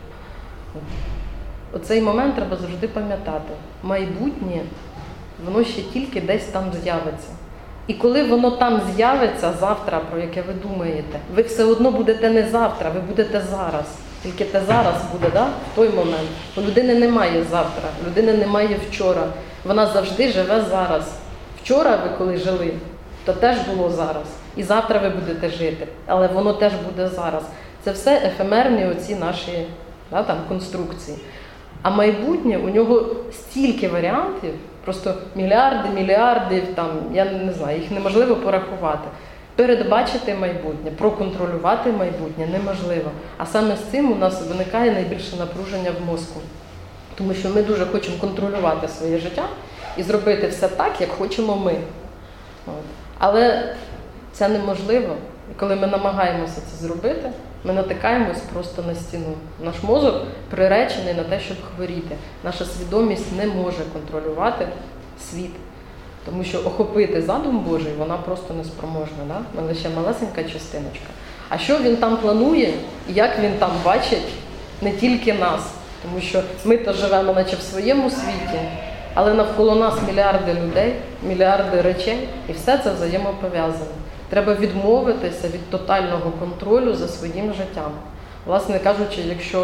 Оцей момент треба завжди пам'ятати. Майбутнє, воно ще тільки десь там з'явиться. І коли воно там з'явиться завтра, про яке ви думаєте, ви все одно будете не завтра, ви будете зараз. Тільки те зараз буде, да, в той момент. У людини немає завтра, у людини немає вчора. Вона завжди живе зараз. Вчора ви коли жили, то теж було зараз. І завтра ви будете жити, але воно теж буде зараз. Це все ефемерні оці наші да, там, конструкції. А майбутнє, у нього стільки варіантів, просто мільярди, мільярдів, там, я не знаю, їх неможливо порахувати. Передбачити майбутнє, проконтролювати майбутнє неможливо. А саме з цим у нас виникає найбільше напруження в мозку. Тому що ми дуже хочемо контролювати своє життя і зробити все так, як хочемо ми. От. Але це неможливо. І коли ми намагаємося це зробити, ми натикаємось просто на стіну. Наш мозок приречений на те, щоб хворіти. Наша свідомість не може контролювати світ. Тому що охопити задум Божий, вона просто неспроможна. Да? Ми лише малесенька частиночка. А що він там планує, і як він там бачить не тільки нас. Тому що ми то живемо наче в своєму світі, але навколо нас мільярди людей, мільярди речей, і все це взаємопов'язане. Треба відмовитися від тотального контролю за своїм життям. Власне кажучи, якщо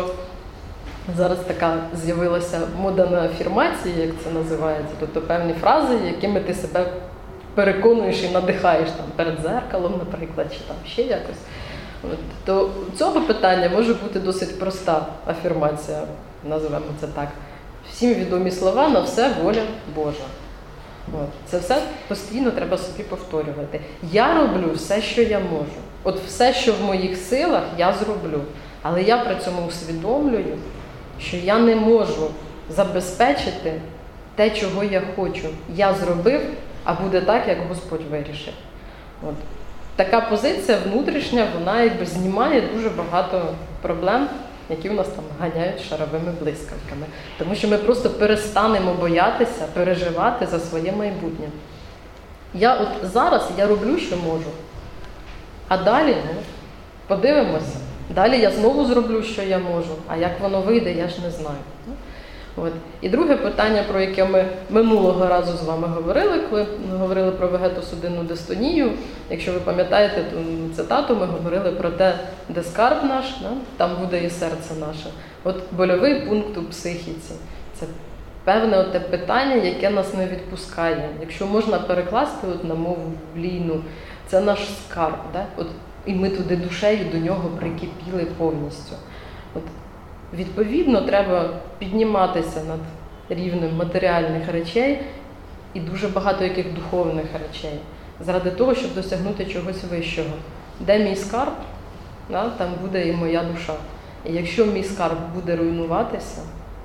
зараз така з'явилася мода на афірмації, як це називається, тобто певні фрази, якими ти себе переконуєш і надихаєш там, перед дзеркалом, наприклад, чи там ще якось, от, то цього питання може бути досить проста афірмація, називаємо це так. Всім відомі слова «на все воля Божа». От. Це все постійно треба собі повторювати. Я роблю все, що я можу. От все, що в моїх силах, я зроблю. Але я при цьому усвідомлюю, що я не можу забезпечити те, чого я хочу. Я зробив, а буде так, як Господь вирішив. От. Така позиція внутрішня, вона якби знімає дуже багато проблем, які у нас там ганяють шаровими блискавками. Тому що ми просто перестанемо боятися, переживати за своє майбутнє. Я от зараз я роблю, що можу. А далі, ну, подивимося. Далі я знову зроблю, що я можу. А як воно вийде, я ж не знаю. От. І друге питання, про яке ми минулого разу з вами говорили, коли ми говорили про вегетосудинну дистонію. Якщо ви пам'ятаєте ту цитату, ми говорили про те, де скарб наш, да? Там буде і серце наше. От больовий пункт у психіці. Це певне те питання, яке нас не відпускає. Якщо можна перекласти от на мову блійну, це наш скарб. Да? От, і ми туди душею до нього прикипіли повністю. От, відповідно, треба підніматися над рівнем матеріальних речей і дуже багато яких духовних речей, заради того, щоб досягнути чогось вищого. Де мій скарб, да, там буде і моя душа. І якщо мій скарб буде руйнуватися,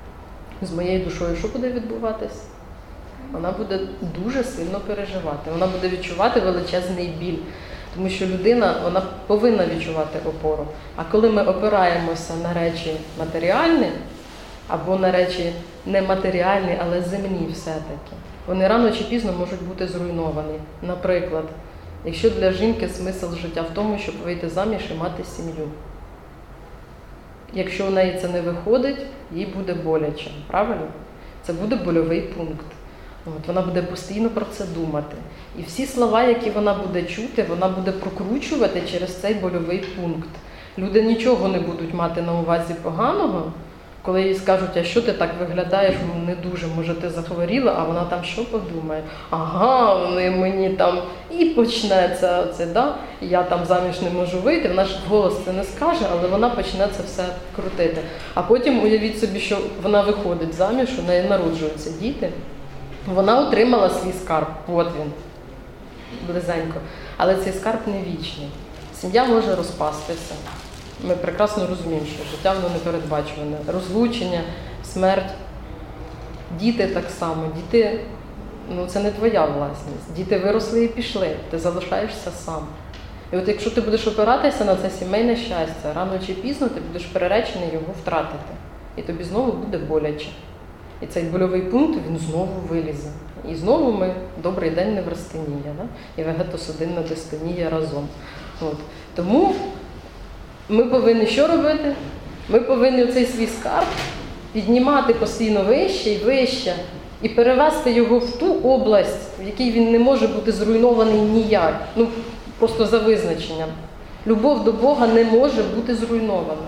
з моєю душою що буде відбуватися? Вона буде дуже сильно переживати, вона буде відчувати величезний біль. Тому що людина, вона повинна відчувати опору. А коли ми опираємося на речі матеріальні, або на речі нематеріальні, але земні все-таки, вони рано чи пізно можуть бути зруйновані. Наприклад, якщо для жінки смисл життя в тому, щоб вийти заміж і мати сім'ю. Якщо в неї це не виходить, їй буде боляче. Правильно? Це буде больовий пункт. От, вона буде постійно про це думати. І всі слова, які вона буде чути, вона буде прокручувати через цей больовий пункт. Люди нічого не будуть мати на увазі поганого, коли їй скажуть, а що ти так виглядаєш, ну, не дуже, може ти захворіла, а вона там що подумає? Ага, вони мені там і почнеться це, да? Я там заміж не можу вийти, вона ж вголос це не скаже, але вона почне це все крутити. А потім уявіть собі, що вона виходить заміж, у неї народжуються діти, вона отримала свій скарб, от він, близенько. Але цей скарб не вічний. Сім'я може розпастися. Ми прекрасно розуміємо, що життя воно непередбачуване. Розлучення, смерть. Діти так само. Діти, ну це не твоя власність. Діти виросли і пішли. Ти залишаєшся сам. І от якщо ти будеш опиратися на це сімейне щастя, рано чи пізно ти будеш приречений його втратити. І тобі знову буде боляче. І цей больовий пункт, він знову вилізе. І знову ми добрий день неврастенія, да? І вегетосудинна дистонія разом. От. Тому ми повинні що робити? Ми повинні цей свій скарб піднімати постійно вище і вище, і перевести його в ту область, в якій він не може бути зруйнований ніяк. Ну, просто за визначенням. Любов до Бога не може бути зруйнована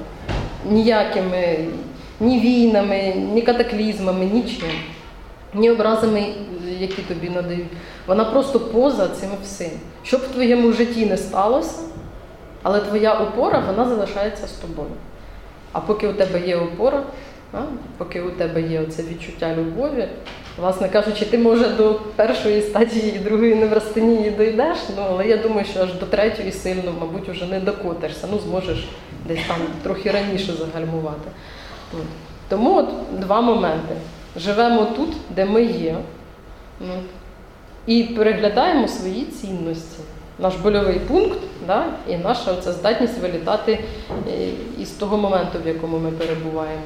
ніякими ні війнами, ні катаклізмами, нічим, ні образами, які тобі надають. Вона просто поза цим всім. Що б в твоєму житті не сталося, але твоя опора, вона залишається з тобою. А поки у тебе є опора, а, поки у тебе є оце відчуття любові, власне кажучи, ти, може, до першої стадії і другої неврастенії дійдеш, ну, але я думаю, що аж до третьої сильно, мабуть, вже не докотишся, ну, зможеш десь там трохи раніше загальмувати. Тому от два моменти. Живемо тут, де ми є, і переглядаємо свої цінності. Наш больовий пункт, да, і наша оця здатність вилітати із того моменту, в якому ми перебуваємо.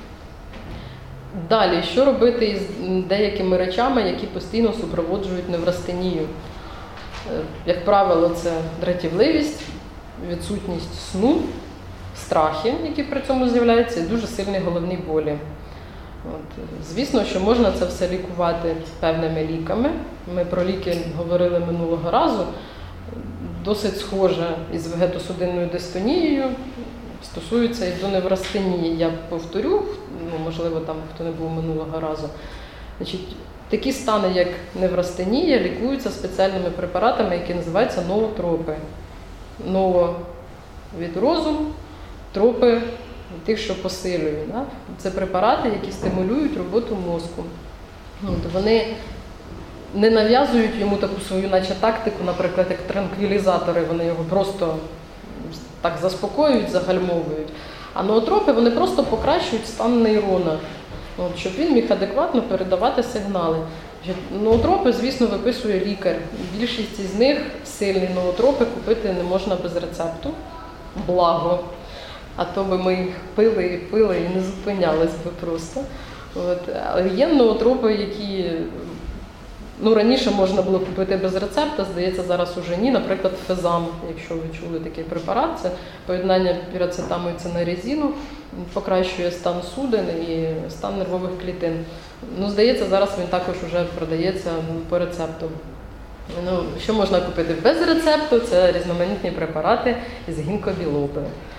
Далі, що робити із деякими речами, які постійно супроводжують неврастенію? Як правило, це дратівливість, відсутність сну, страхи, які при цьому з'являються, і дуже сильні головні болі. От. Звісно, що можна це все лікувати певними ліками. Ми про ліки говорили минулого разу. Досить схоже із вегетосудинною дистонією, стосується і до неврастенії. Я повторю, ну, можливо, там хто не був минулого разу. Значить, такі стани, як неврастенія, лікуються спеціальними препаратами, які називаються ноотропи. Ноо від розум, тропи тих, що посилюють. Да? Це препарати, які стимулюють роботу мозку. От, вони не нав'язують йому таку свою наче тактику, наприклад, як транквілізатори, вони його просто так заспокоюють, загальмовують. А ноотропи, вони просто покращують стан нейрона, от, щоб він міг адекватно передавати сигнали. Ноотропи, звісно, виписує лікар. Більшість із них, сильні ноотропи, купити не можна без рецепту. Благо. А то би ми їх пили і пили і не зупинялись би просто. От. Але є ноотропи, які ну, раніше можна було купити без рецепта, здається, зараз уже ні. Наприклад, фезам, якщо ви чули такий препарат, це поєднання пірацетаму і цинерезіну, покращує стан судин і стан нервових клітин. Ну, здається, зараз він також вже продається по рецепту. Ну, що можна купити без рецепту? Це різноманітні препарати із гінкобілоби.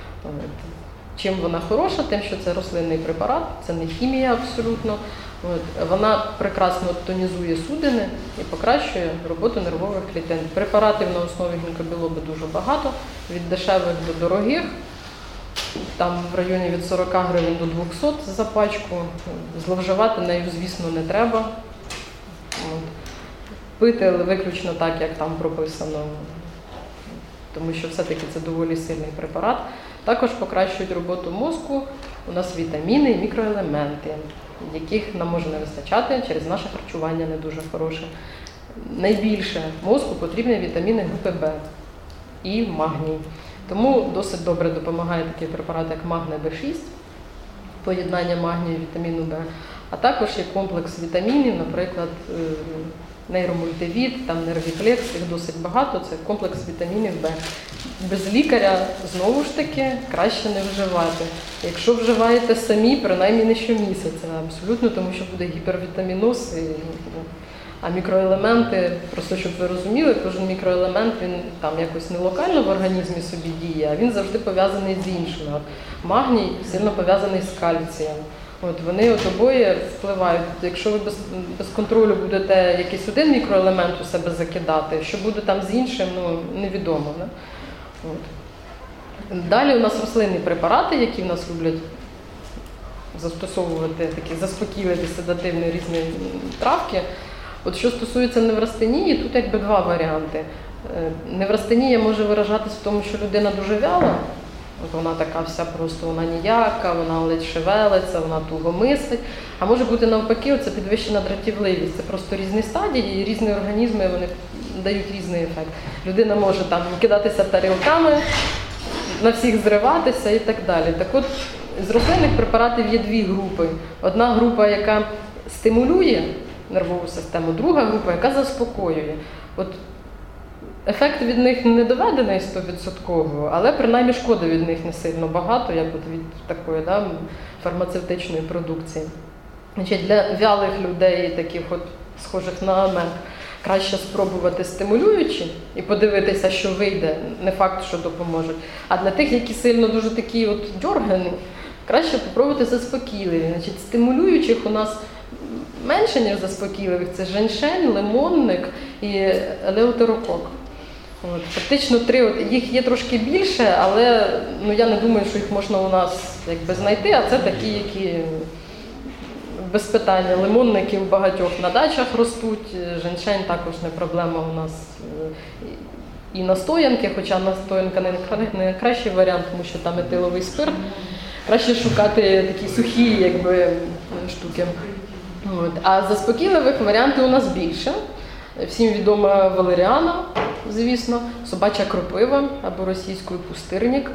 Чим вона хороша? Тим, що це рослинний препарат, це не хімія абсолютно. От. Вона прекрасно тонізує судини і покращує роботу нервових клітин. Препаратів на основі гінкобілоби дуже багато, від дешевих до дорогих. Там в районі від сорока гривень до двохсот за пачку. Зловживати нею, звісно, не треба. От. Пити виключно так, як там прописано, тому що все-таки це доволі сильний препарат. Також покращують роботу мозку у нас вітаміни і мікроелементи, яких нам може не вистачати через наше харчування не дуже хороше. Найбільше мозку потрібні вітаміни групи Б і магній. Тому досить добре допомагає такий препарат, як магне Б шість, поєднання магнію і вітаміну Б. А також є комплекс вітамінів, наприклад, нейромультивіт, там нервіплекс, їх досить багато, це комплекс вітамінів Б. Без лікаря, знову ж таки, краще не вживати. Якщо вживаєте самі, принаймні не щомісяця, абсолютно, тому що буде гіпервітаміноз. І, а мікроелементи, просто щоб ви розуміли, кожен мікроелемент, він там якось не локально в організмі собі діє, а він завжди пов'язаний з іншими. От магній сильно пов'язаний з кальцієм. От вони от обоє впливають. Якщо ви без, без контролю будете якийсь один мікроелемент у себе закидати, що буде там з іншим, ну, невідомо. Не? От. Далі у нас рослинні препарати, які в нас люблять застосовувати такі заспокійливі, седативні різні травки. От що стосується неврастенії, тут якби два варіанти. Неврастенія може виражатися в тому, що людина дуже вяла, от вона така вся просто, вона ніяка, вона ледь шевелиться, вона туго мислить. А може бути навпаки, це підвищена дратівливість. Це просто різні стадії, і різні організми, вони дають різний ефект. Людина може там кидатися тарілками, на всіх зриватися і так далі. Так от, з рослинних препаратів є дві групи. Одна група, яка стимулює нервову систему, друга група, яка заспокоює. От ефект від них не доведений сто відсотків, але принаймні шкоди від них не сильно багато, як от від такої, да, фармацевтичної продукції. Значить, для вялих людей, таких от схожих на амеб, краще спробувати стимулюючи і подивитися, що вийде, не факт, що допоможуть. А для тих, які сильно дуже такі от дьоргані, краще спробувати заспокійливі. Значить, стимулюючих у нас менше, ніж заспокійливих, це женьшень, лимонник і елеутерокок. От, фактично три, от, їх є трошки більше, але ну, я не думаю, що їх можна у нас якби знайти, а це такі, які без питання. Лимонники у багатьох на дачах ростуть, женьшень також не проблема у нас і настоянки, хоча настоянка не найкращий варіант, тому що там етиловий спирт. Краще шукати такі сухі якби, штуки. От. А заспокійливих варіантів у нас більше. Всім відома валеріана, звісно, собача кропива або російською пустирник,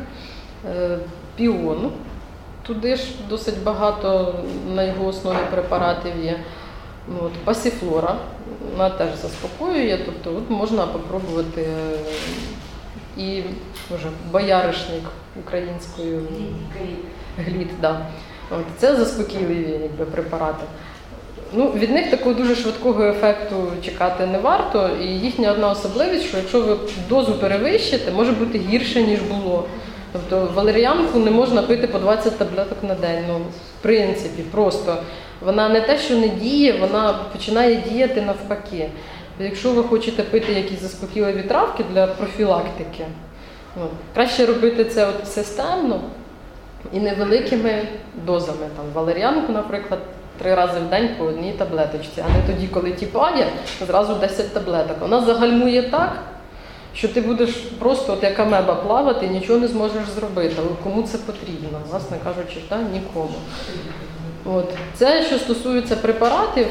піон. Туди ж досить багато на його основі препаратів є. От. Пасіфлора, вона теж заспокоює, тобто от можна спробувати і може, бояришник українською глід. Да. От, це заспокійливі якби, препарати. Ну, від них такого дуже швидкого ефекту чекати не варто, і їхня одна особливість, що якщо ви дозу перевищите, може бути гірше, ніж було. Тобто валеріанку не можна пити по двадцять таблеток на день, ну, в принципі, просто. Вона не те, що не діє, вона починає діяти навпаки. Якщо ви хочете пити якісь заспокійливі травки для профілактики, от, краще робити це от системно і невеликими дозами. Там, валеріанку, наприклад, три рази в день по одній таблеточці, а не тоді, коли тіпає, зразу десять таблеток. Вона загальмує так, що ти будеш просто от як амеба плавати і нічого не зможеш зробити. Але кому це потрібно? Власне кажучи, та, нікому. От. Це, що стосується препаратів,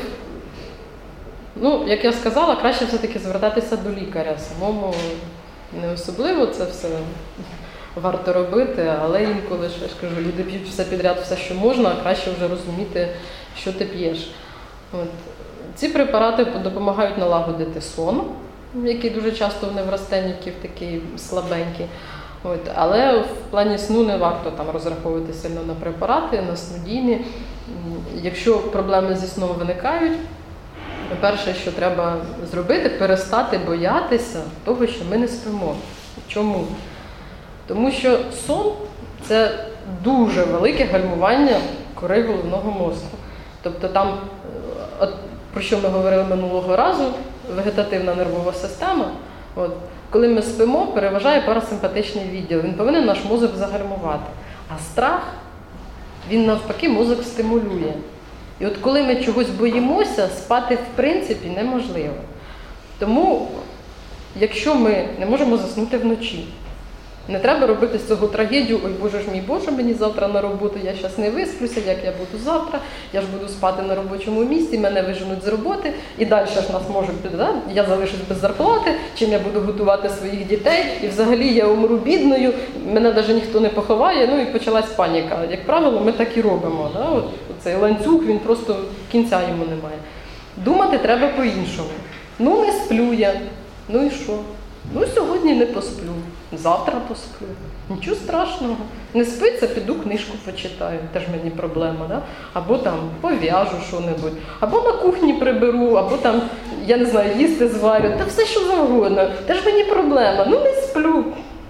ну, як я сказала, краще все-таки звертатися до лікаря. Самому не особливо це все варто робити, але інколи, я ж кажу, люди п'ють все підряд, все, що можна, а краще вже розуміти, що ти п'єш. От. Ці препарати допомагають налагодити сон, який дуже часто в неврастеніків такий слабенький. От. Але в плані сну не варто там розраховувати сильно на препарати, на снодійні. Якщо проблеми зі сном виникають, перше, що треба зробити, перестати боятися того, що ми не спимо. Чому? Тому що сон – це дуже велике гальмування кори головного мозку. Тобто там, от, про що ми говорили минулого разу, вегетативна нервова система, от, коли ми спимо, переважає парасимпатичний відділ, він повинен наш мозок загальмувати. А страх, він навпаки мозок стимулює. І от коли ми чогось боїмося, спати в принципі неможливо. Тому, якщо ми не можемо заснути вночі, не треба робити з цього трагедію, ой, Боже ж мій Боже, мені завтра на роботу, я зараз не висплюся, як я буду завтра, я ж буду спати на робочому місці, мене виженуть з роботи, і далі ж нас можуть, да? Я залишусь без зарплати, чим я буду готувати своїх дітей, і взагалі я умру бідною, мене навіть ніхто не поховає, ну і почалась паніка. Як правило, ми так і робимо. Да? От, цей ланцюг, він просто кінця йому немає. Думати треба по-іншому. Ну, не сплю я, ну і що? Ну, сьогодні не посплю, завтра посплю. Нічого страшного. Не спиться, піду книжку почитаю, теж мені проблема, да? Або там пов'яжу що-небудь, або на кухні приберу, або там, я не знаю, їсти зварю, та все що завгодно, теж мені проблема, ну не сплю.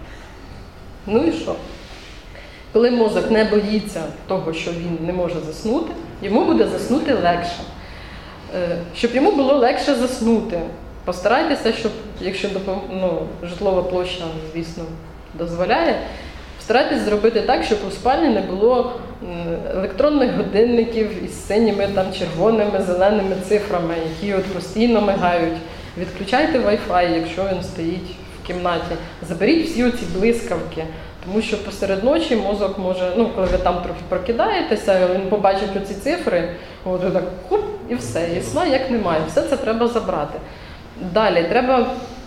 Ну і що? Коли мозок не боїться того, що він не може заснути, йому буде заснути легше. Щоб йому було легше заснути, постарайтеся, щоб, якщо ну, житлова площа, звісно, дозволяє, постарайтеся зробити так, щоб у спальні не було електронних годинників із синіми, там, червоними, зеленими цифрами, які от постійно мигають. Відключайте Wi-Fi, якщо він стоїть в кімнаті. Заберіть всі оці блискавки, тому що посеред ночі мозок може, ну, коли ви там трохи прокидаєтеся, він побачить оці цифри, от так, хуп, і все, і сна як немає. Все це треба забрати. Далі, треба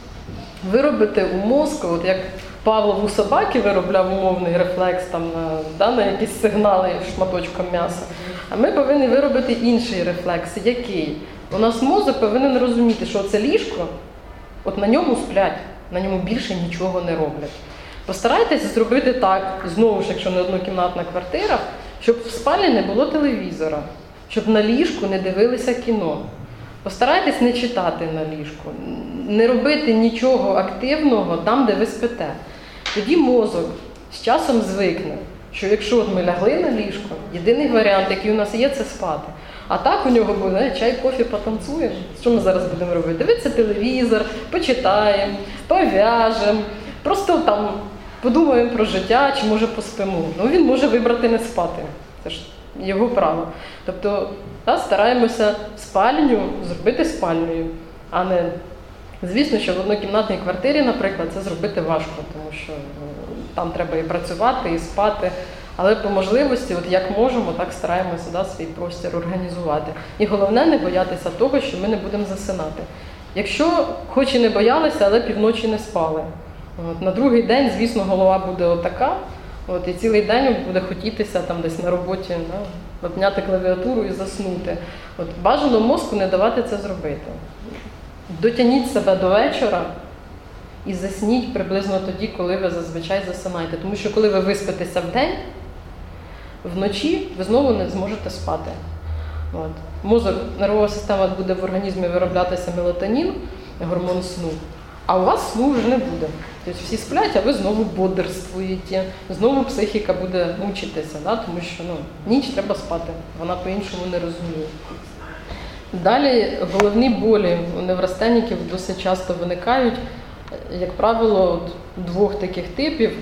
виробити у мозку, от як Павлов у собаки виробляв умовний рефлекс там, на, да, на якісь сигнали шматочком м'яса, а ми повинні виробити інший рефлекс. Який? У нас мозок повинен розуміти, що це ліжко, от на ньому сплять, на ньому більше нічого не роблять. Постарайтеся зробити так, знову ж, якщо не однокімнатна квартира, щоб в спальні не було телевізора, щоб на ліжку не дивилися кіно. Постарайтесь не читати на ліжку, не робити нічого активного там, де ви спите. Тоді мозок з часом звикне, що якщо от ми лягли на ліжко, єдиний варіант, який у нас є, це спати. А так у нього буде чай, кофе, потанцюємо. Що ми зараз будемо робити? Дивитися телевізор, почитаємо, пов'яжемо, просто там подумаємо про життя, чи може поспимо. Ну він може вибрати не спати. Це ж його право. Тобто, та, стараємося спальню зробити спальнею, а не, звісно, що в однокімнатній квартирі, наприклад, це зробити важко, тому що там треба і працювати, і спати, але по можливості, от як можемо, так стараємося, да, свій простір організувати. І головне не боятися того, що ми не будемо засинати. Якщо хоч і не боялися, але півночі не спали. От, на другий день, звісно, голова буде отака, от, і цілий день буде хотітися там десь на роботі, да, обняти клавіатуру і заснути. От, бажано мозку не давати це зробити. Дотягніть себе до вечора і засніть приблизно тоді, коли ви зазвичай засинаєте. Тому що коли ви виспитеся вдень, вночі ви знову не зможете спати. От. Мозок, нервова система буде в організмі вироблятися мелатонін, гормон сну, а у вас сну вже не буде. Тобто всі сплять, а ви знову бодрствуєте, знову психіка буде мучитися, да? Тому що ну, ніч треба спати, вона по-іншому не розуміє. Далі головні болі у неврастеніків досить часто виникають, як правило, от двох таких типів.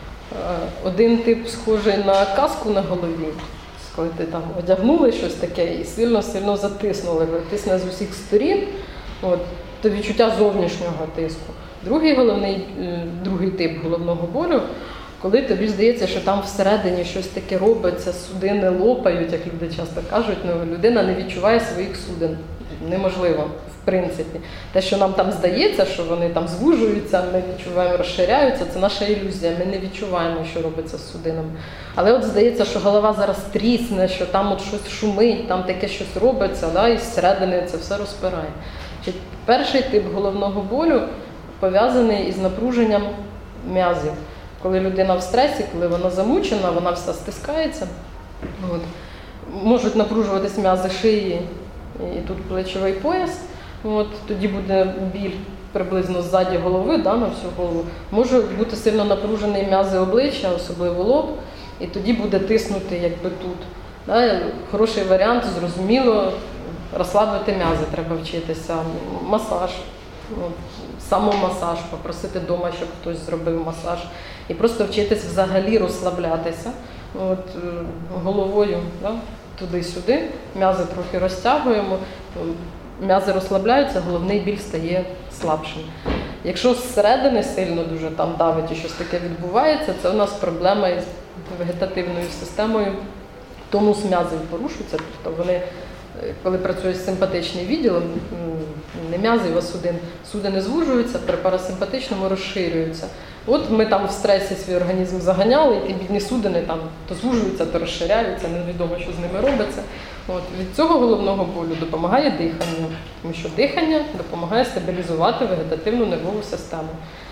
Один тип схожий на каску на голові, коли ти там одягнули щось таке і сильно-сильно затиснули, тисне з усіх сторін, от, то відчуття зовнішнього тиску. Другий, головний, другий тип головного болю, коли тобі здається, що там всередині щось таке робиться, судини лопають, як люди часто кажуть, ну, людина не відчуває своїх судин. Неможливо, в принципі. Те, що нам там здається, що вони там звужуються, ми відчуваємо, розширяються, це наша ілюзія, ми не відчуваємо, що робиться з судинами. Але от здається, що голова зараз трісне, що там от щось шумить, там таке щось робиться, да, і зсередини це все розпирає. Перший тип головного болю пов'язаний із напруженням м'язів. Коли людина в стресі, коли вона замучена, вона вся стискається. От. Можуть напружуватись м'язи шиї і тут плечовий пояс. От. Тоді буде біль приблизно ззаді голови, да, на всю голову. Може бути сильно напружений м'язи обличчя, особливо лоб, і тоді буде тиснути якби тут. Да. Хороший варіант, зрозуміло, розслабити м'язи треба вчитися. Масаж. От, самомасаж, попросити вдома, щоб хтось зробив масаж. І просто вчитись взагалі розслаблятися. От, головою, да, туди-сюди, м'язи трохи розтягуємо, м'язи розслабляються, головний біль стає слабшим. Якщо зсередини сильно дуже там давить і щось таке відбувається, це у нас проблема із вегетативною системою. Тонус м'язів порушується, тобто вони, коли працює симпатичний відділ, не м'язів, а судин, судини звужуються, при парасимпатичному розширюються. От ми там в стресі свій організм заганяли, і ті бідні судини там то звужуються, то розширяються, невідомо, що з ними робиться. От. Від цього головного болю допомагає дихання, тому що дихання допомагає стабілізувати вегетативну нервову систему.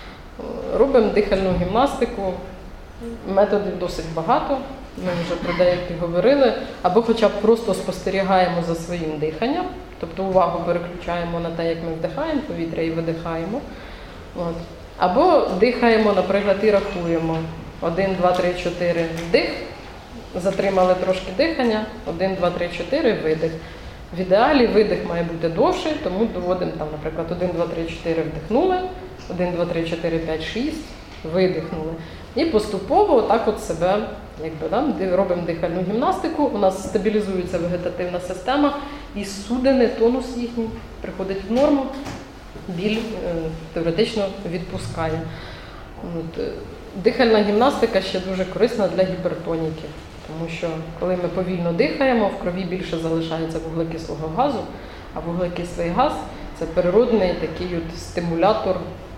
Робимо дихальну гімнастику, методів досить багато, ми вже про деякі говорили, або хоча б просто спостерігаємо за своїм диханням, тобто увагу переключаємо на те, як ми вдихаємо повітря і видихаємо. От. Або дихаємо, наприклад, і рахуємо. Один, два, три, чотири вдих, затримали трошки дихання, один, два, три, чотири видих. В ідеалі видих має бути довший, тому доводимо, там, наприклад, один, два, три, чотири вдихнули, один, два, три, чотири, п'ять, шість видихнули. І поступово так от себе, якби, да, робимо дихальну гімнастику, у нас стабілізується вегетативна система, і судини, тонус їхній приходить в норму, біль е, теоретично відпускає. От. Дихальна гімнастика ще дуже корисна для гіпертоніки, тому що коли ми повільно дихаємо, в крові більше залишається вуглекислого газу, а вуглекислий газ – це природний такий от стимулятор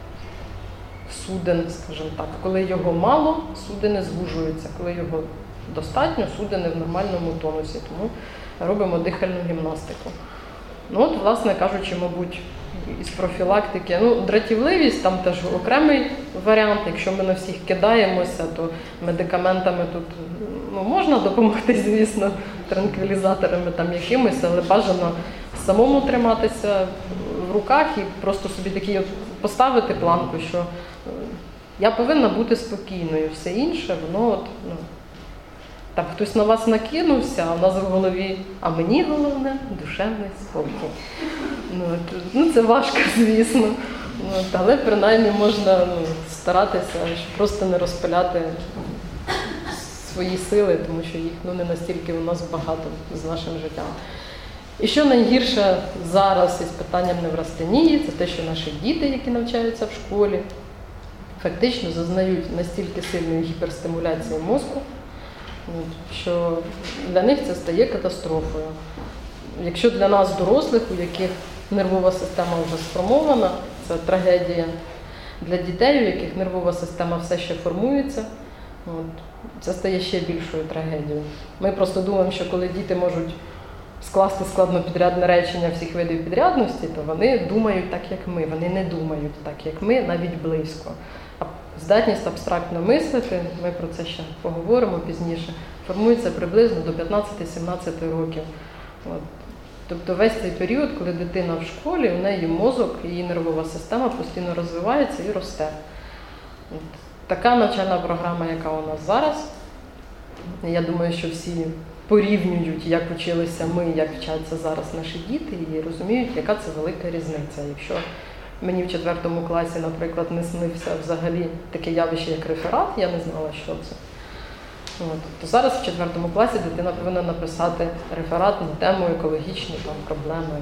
судин, скажімо так. Коли його мало, судини звужуються, коли його достатньо, судини в нормальному тонусі, тому робимо дихальну гімнастику. Ну от, власне кажучи, мабуть, із профілактики. Ну, дратівливість, там теж окремий варіант. Якщо ми на всіх кидаємося, то медикаментами тут ну, можна допомогти, звісно, транквілізаторами там якимось, але бажано самому триматися в руках і просто собі такий от поставити планку, що я повинна бути спокійною, все інше, воно от, ну, там хтось на вас накинувся, а в нас в голові, а мені головне – душевний спокій. Ну, ну, це важко, звісно, ну, але принаймні можна ну, старатися, щоб просто не розпиляти свої сили, тому що їх ну, не настільки у нас багато з нашим життям. І що найгірше зараз із питанням неврастенії, це те, що наші діти, які навчаються в школі, фактично зазнають настільки сильної гіперстимуляції мозку, що для них це стає катастрофою. Якщо для нас, дорослих, у яких нервова система вже сформована, це трагедія. Для дітей, у яких нервова система все ще формується, це стає ще більшою трагедією. Ми просто думаємо, що коли діти можуть скласти складнопідрядне речення всіх видів підрядності, то вони думають так, як ми. Вони не думають так, як ми, навіть близько. А здатність абстрактно мислити, ми про це ще поговоримо пізніше, формується приблизно до п'ятнадцяти-сімнадцяти років. От. Тобто весь цей період, коли дитина в школі, у неї мозок, її нервова система постійно розвивається і росте. От. Така навчальна програма, яка у нас зараз, я думаю, що всі порівнюють, як вчилися ми, як вчаться зараз наші діти, і розуміють, яка це велика різниця. Якщо мені в четвертому класі, наприклад, не снився взагалі таке явище, як реферат, я не знала, що це. От. То зараз в четвертому класі дитина повинна написати реферат на тему екологічні там, проблеми.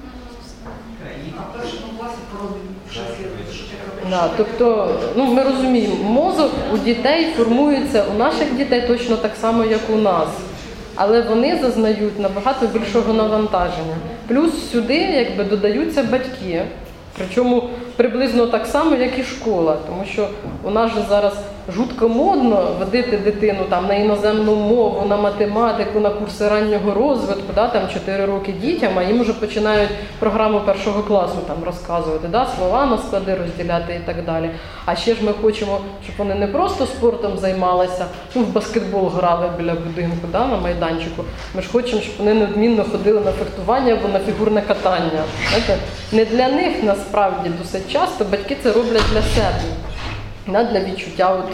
А в першому класі поробить Да, тобто, ну, ми розуміємо, мозок у дітей формується, у наших дітей точно так само, як у нас. Але вони зазнають набагато більшого навантаження. Плюс сюди якби додаються батьки. Причому приблизно так само, як і школа. Тому що у нас же зараз жутко модно водити дитину там, на іноземну мову, на математику, на курси раннього розвитку, да, там чотири роки дітям, а їм вже починають програму першого класу там, розказувати, да, слова на склади розділяти і так далі. А ще ж ми хочемо, щоб вони не просто спортом займалися, ну, в баскетбол грали біля будинку, да, на майданчику. Ми ж хочемо, щоб вони неодмінно ходили на фехтування або на фігурне катання. Знаєте, не для них насправді досить часто батьки це роблять для себе. Да, для відчуття, от,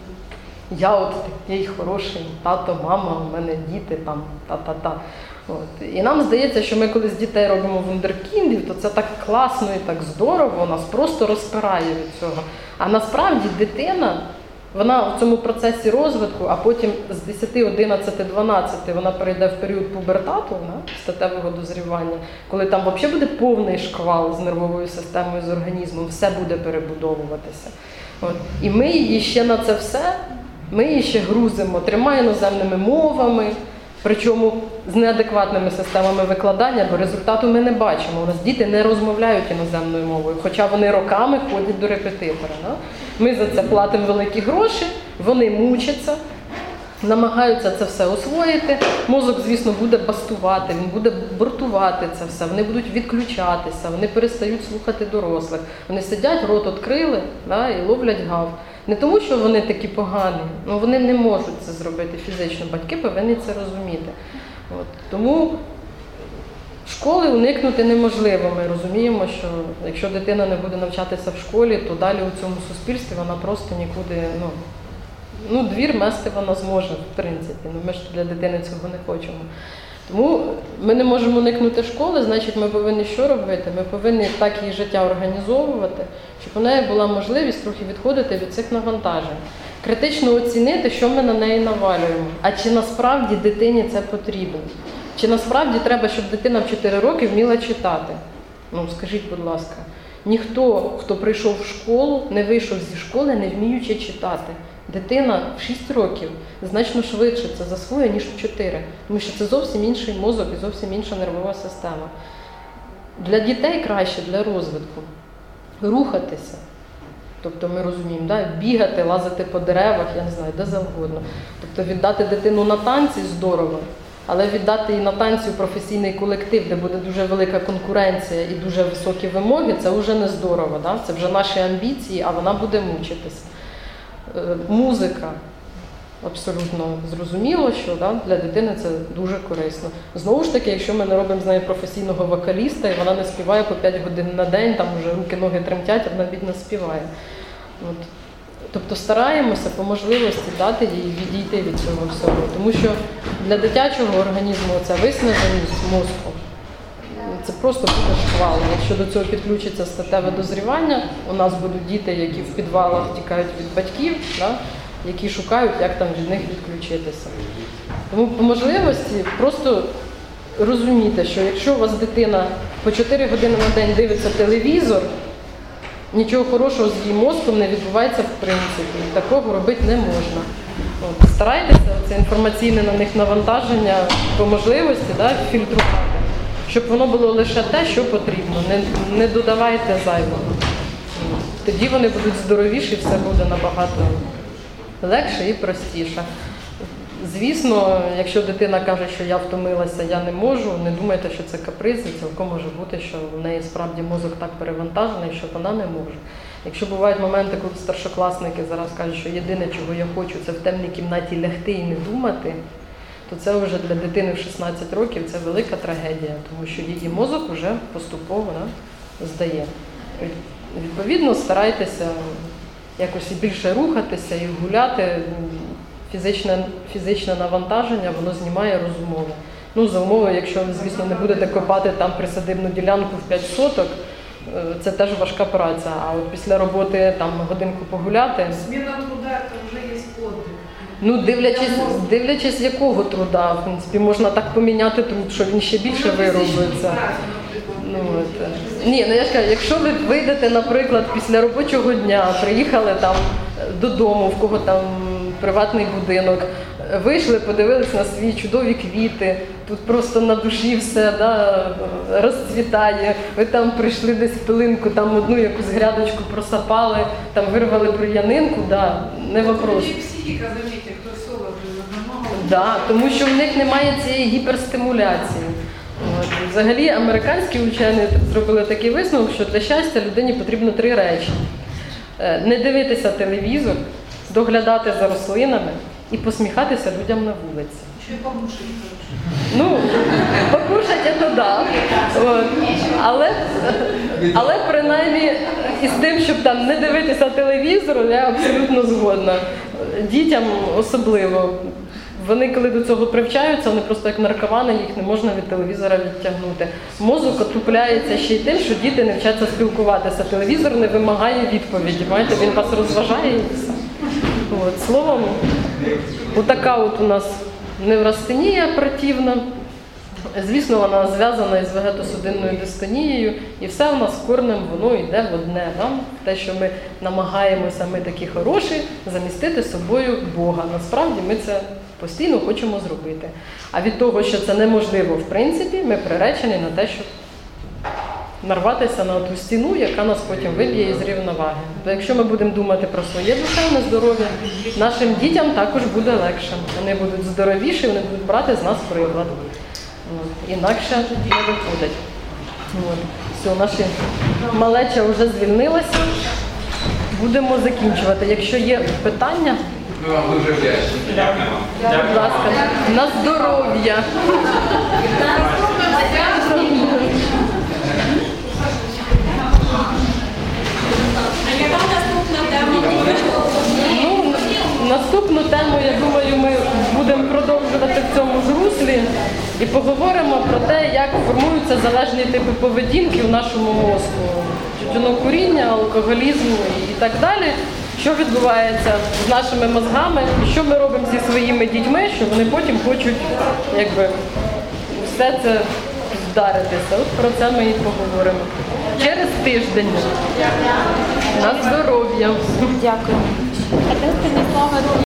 я от такий хороший тато, мама, у мене діти, там, та-та-та. От. І нам здається, що ми коли з дітей робимо вундеркіндів, то це так класно і так здорово, нас просто розпирає від цього. А насправді дитина, вона в цьому процесі розвитку, а потім з десяти, одинадцяти, дванадцяти вона перейде в період пубертату, да, статевого дозрівання, коли там взагалі буде повний шквал з нервовою системою, з організмом, все буде перебудовуватися. От. І ми її ще на це все, ми її ще грузимо трьома іноземними мовами, причому з неадекватними системами викладання, бо результату ми не бачимо. У нас діти не розмовляють іноземною мовою, хоча вони роками ходять до репетитора. Да? Ми за це платимо великі гроші, вони мучаться, намагаються це все освоїти. Мозок, звісно, буде бастувати, він буде бортувати це все, вони будуть відключатися, вони перестають слухати дорослих. Вони сидять, рот відкрили, да, і ловлять гав. Не тому, що вони такі погані, але вони не можуть це зробити фізично. Батьки повинні це розуміти. От. Тому школи уникнути неможливо. Ми розуміємо, що якщо дитина не буде навчатися в школі, то далі у цьому суспільстві вона просто нікуди, ну, ну двір мести вона зможе, в принципі. Ну, ми ж для дитини цього не хочемо. Тому ми не можемо уникнути школи, значить ми повинні що робити? Ми повинні так її життя організовувати, щоб у неї була можливість трохи відходити від цих навантажень. Критично оцінити, що ми на неї навалюємо. А чи насправді дитині це потрібно? Чи насправді треба, щоб дитина в чотири роки вміла читати? Ну, скажіть, будь ласка, ніхто, хто прийшов в школу, не вийшов зі школи, не вміючи читати. Дитина в шість років значно швидше це засвоює, ніж в чотири. Тому що це зовсім інший мозок і зовсім інша нервова система. Для дітей краще, для розвитку. Рухатися. Тобто ми розуміємо, да? Бігати, лазити по деревах, я не знаю, де завгодно. Тобто віддати дитину на танці – здорово. Але віддати її на танці у професійний колектив, де буде дуже велика конкуренція і дуже високі вимоги – це вже не здорово. Да? Це вже наші амбіції, а вона буде мучитися. Музика. Абсолютно зрозуміло, що да, для дитини це дуже корисно. Знову ж таки, якщо ми не робимо з нею професійного вокаліста, і вона не співає по п'ять годин на день, там вже руки-ноги тремтять, а вона бідно співає. От. Тобто стараємося по можливості дати їй відійти від цього всього. Тому що для дитячого організму ця виснаженість мозку, це просто буде шквал. Якщо до цього підключиться статеве дозрівання, у нас будуть діти, які в підвалах тікають від батьків, да, які шукають, як там від них відключитися. Тому по можливості просто розумійте, що якщо у вас дитина по чотири години на день дивиться телевізор, нічого хорошого з її мозком не відбувається в принципі. Такого робити не можна. От, старайтеся це інформаційне на них навантаження по можливості, да, фільтрувати, щоб воно було лише те, що потрібно. Не, не додавайте зайвого. Тоді вони будуть здоровіші, все буде набагато легше і простіше. Звісно, якщо дитина каже, що я втомилася, я не можу, не думайте, що це капризи, цілком може бути, що в неї справді мозок так перевантажений, що вона не може. Якщо бувають моменти, коли старшокласники зараз кажуть, що єдине, чого я хочу, це в темній кімнаті лягти і не думати, то це вже для дитини в шістнадцять років це велика трагедія, тому що її мозок вже поступово да, здає. Відповідно, старайтеся якось і більше рухатися і гуляти. Фізичне, фізичне навантаження, воно знімає розумове. Ну, за умови, якщо ви, звісно, не будете копати там присадибну ділянку в п'ять соток, це теж важка праця. А от після роботи там годинку погуляти... Зміна труда – це вже є отдих. Ну, дивлячись, дивлячись якого труда, в принципі, можна так поміняти труд, що він ще більше виробиться. Ну, от. Ні, ну я ж кажу, якщо ви вийдете, наприклад, після робочого дня, приїхали там додому, в кого там приватний будинок, вийшли, подивились на свої чудові квіти, тут просто на душі все да, розцвітає, ви там прийшли десь в пилинку, там одну якусь грядочку просапали, там вирвали бур'янинку, да, не вопрос. І психіка, замітьте, хто соло вже намагав. Да, тому що в них немає цієї гіперстимуляції. От. Взагалі американські вчені зробили такий висновок, що для щастя людині потрібно три речі. Не дивитися телевізор, доглядати за рослинами і посміхатися людям на вулиці. Ще й покушати. Ну, покушати – це да. От. Але, але принаймні із тим, щоб там не дивитися телевізор, я абсолютно згодна. Дітям особливо. Вони, коли до цього привчаються, вони просто як наркомани, їх не можна від телевізора відтягнути. Мозок отупляється ще й тим, що діти не вчаться спілкуватися. Телевізор не вимагає відповіді, знаєте, він вас розважає і все. От, словом, отака от у нас неврастенія противна. Звісно, вона зв'язана із вегетосудинною дистонією, і все в нас корнем, воно йде в одне. Да? Те, що ми намагаємося, ми такі хороші, замістити собою Бога. Насправді ми це постійно хочемо зробити. А від того, що це неможливо в принципі, ми приречені на те, щоб нарватися на ту стіну, яка нас потім виб'є із рівноваги. Бо якщо ми будемо думати про своє душевне здоров'я, нашим дітям також буде легше. Вони будуть здоровіші, вони будуть брати з нас приклад. От. Інакше не виходить. От. Все, наші малеча вже звільнилася. Будемо закінчувати. Якщо є питання, Ми вам дуже вдячні. Дякую вам. будь ласка, на здоров'я. А яка наступна тема? Ну, наступну тему, я думаю, ми будемо продовжувати в цьому ж руслі і поговоримо про те, як формуються залежні типи поведінки в нашому мозку. Тютюнокуріння, алкоголізм і так далі. Що відбувається з нашими мозгами, і що ми робимо зі своїми дітьми, що вони потім хочуть якби, все це вдаритися. От про це ми і поговоримо. Через тиждень. На здоров'я. Дякую. А ти Станіслава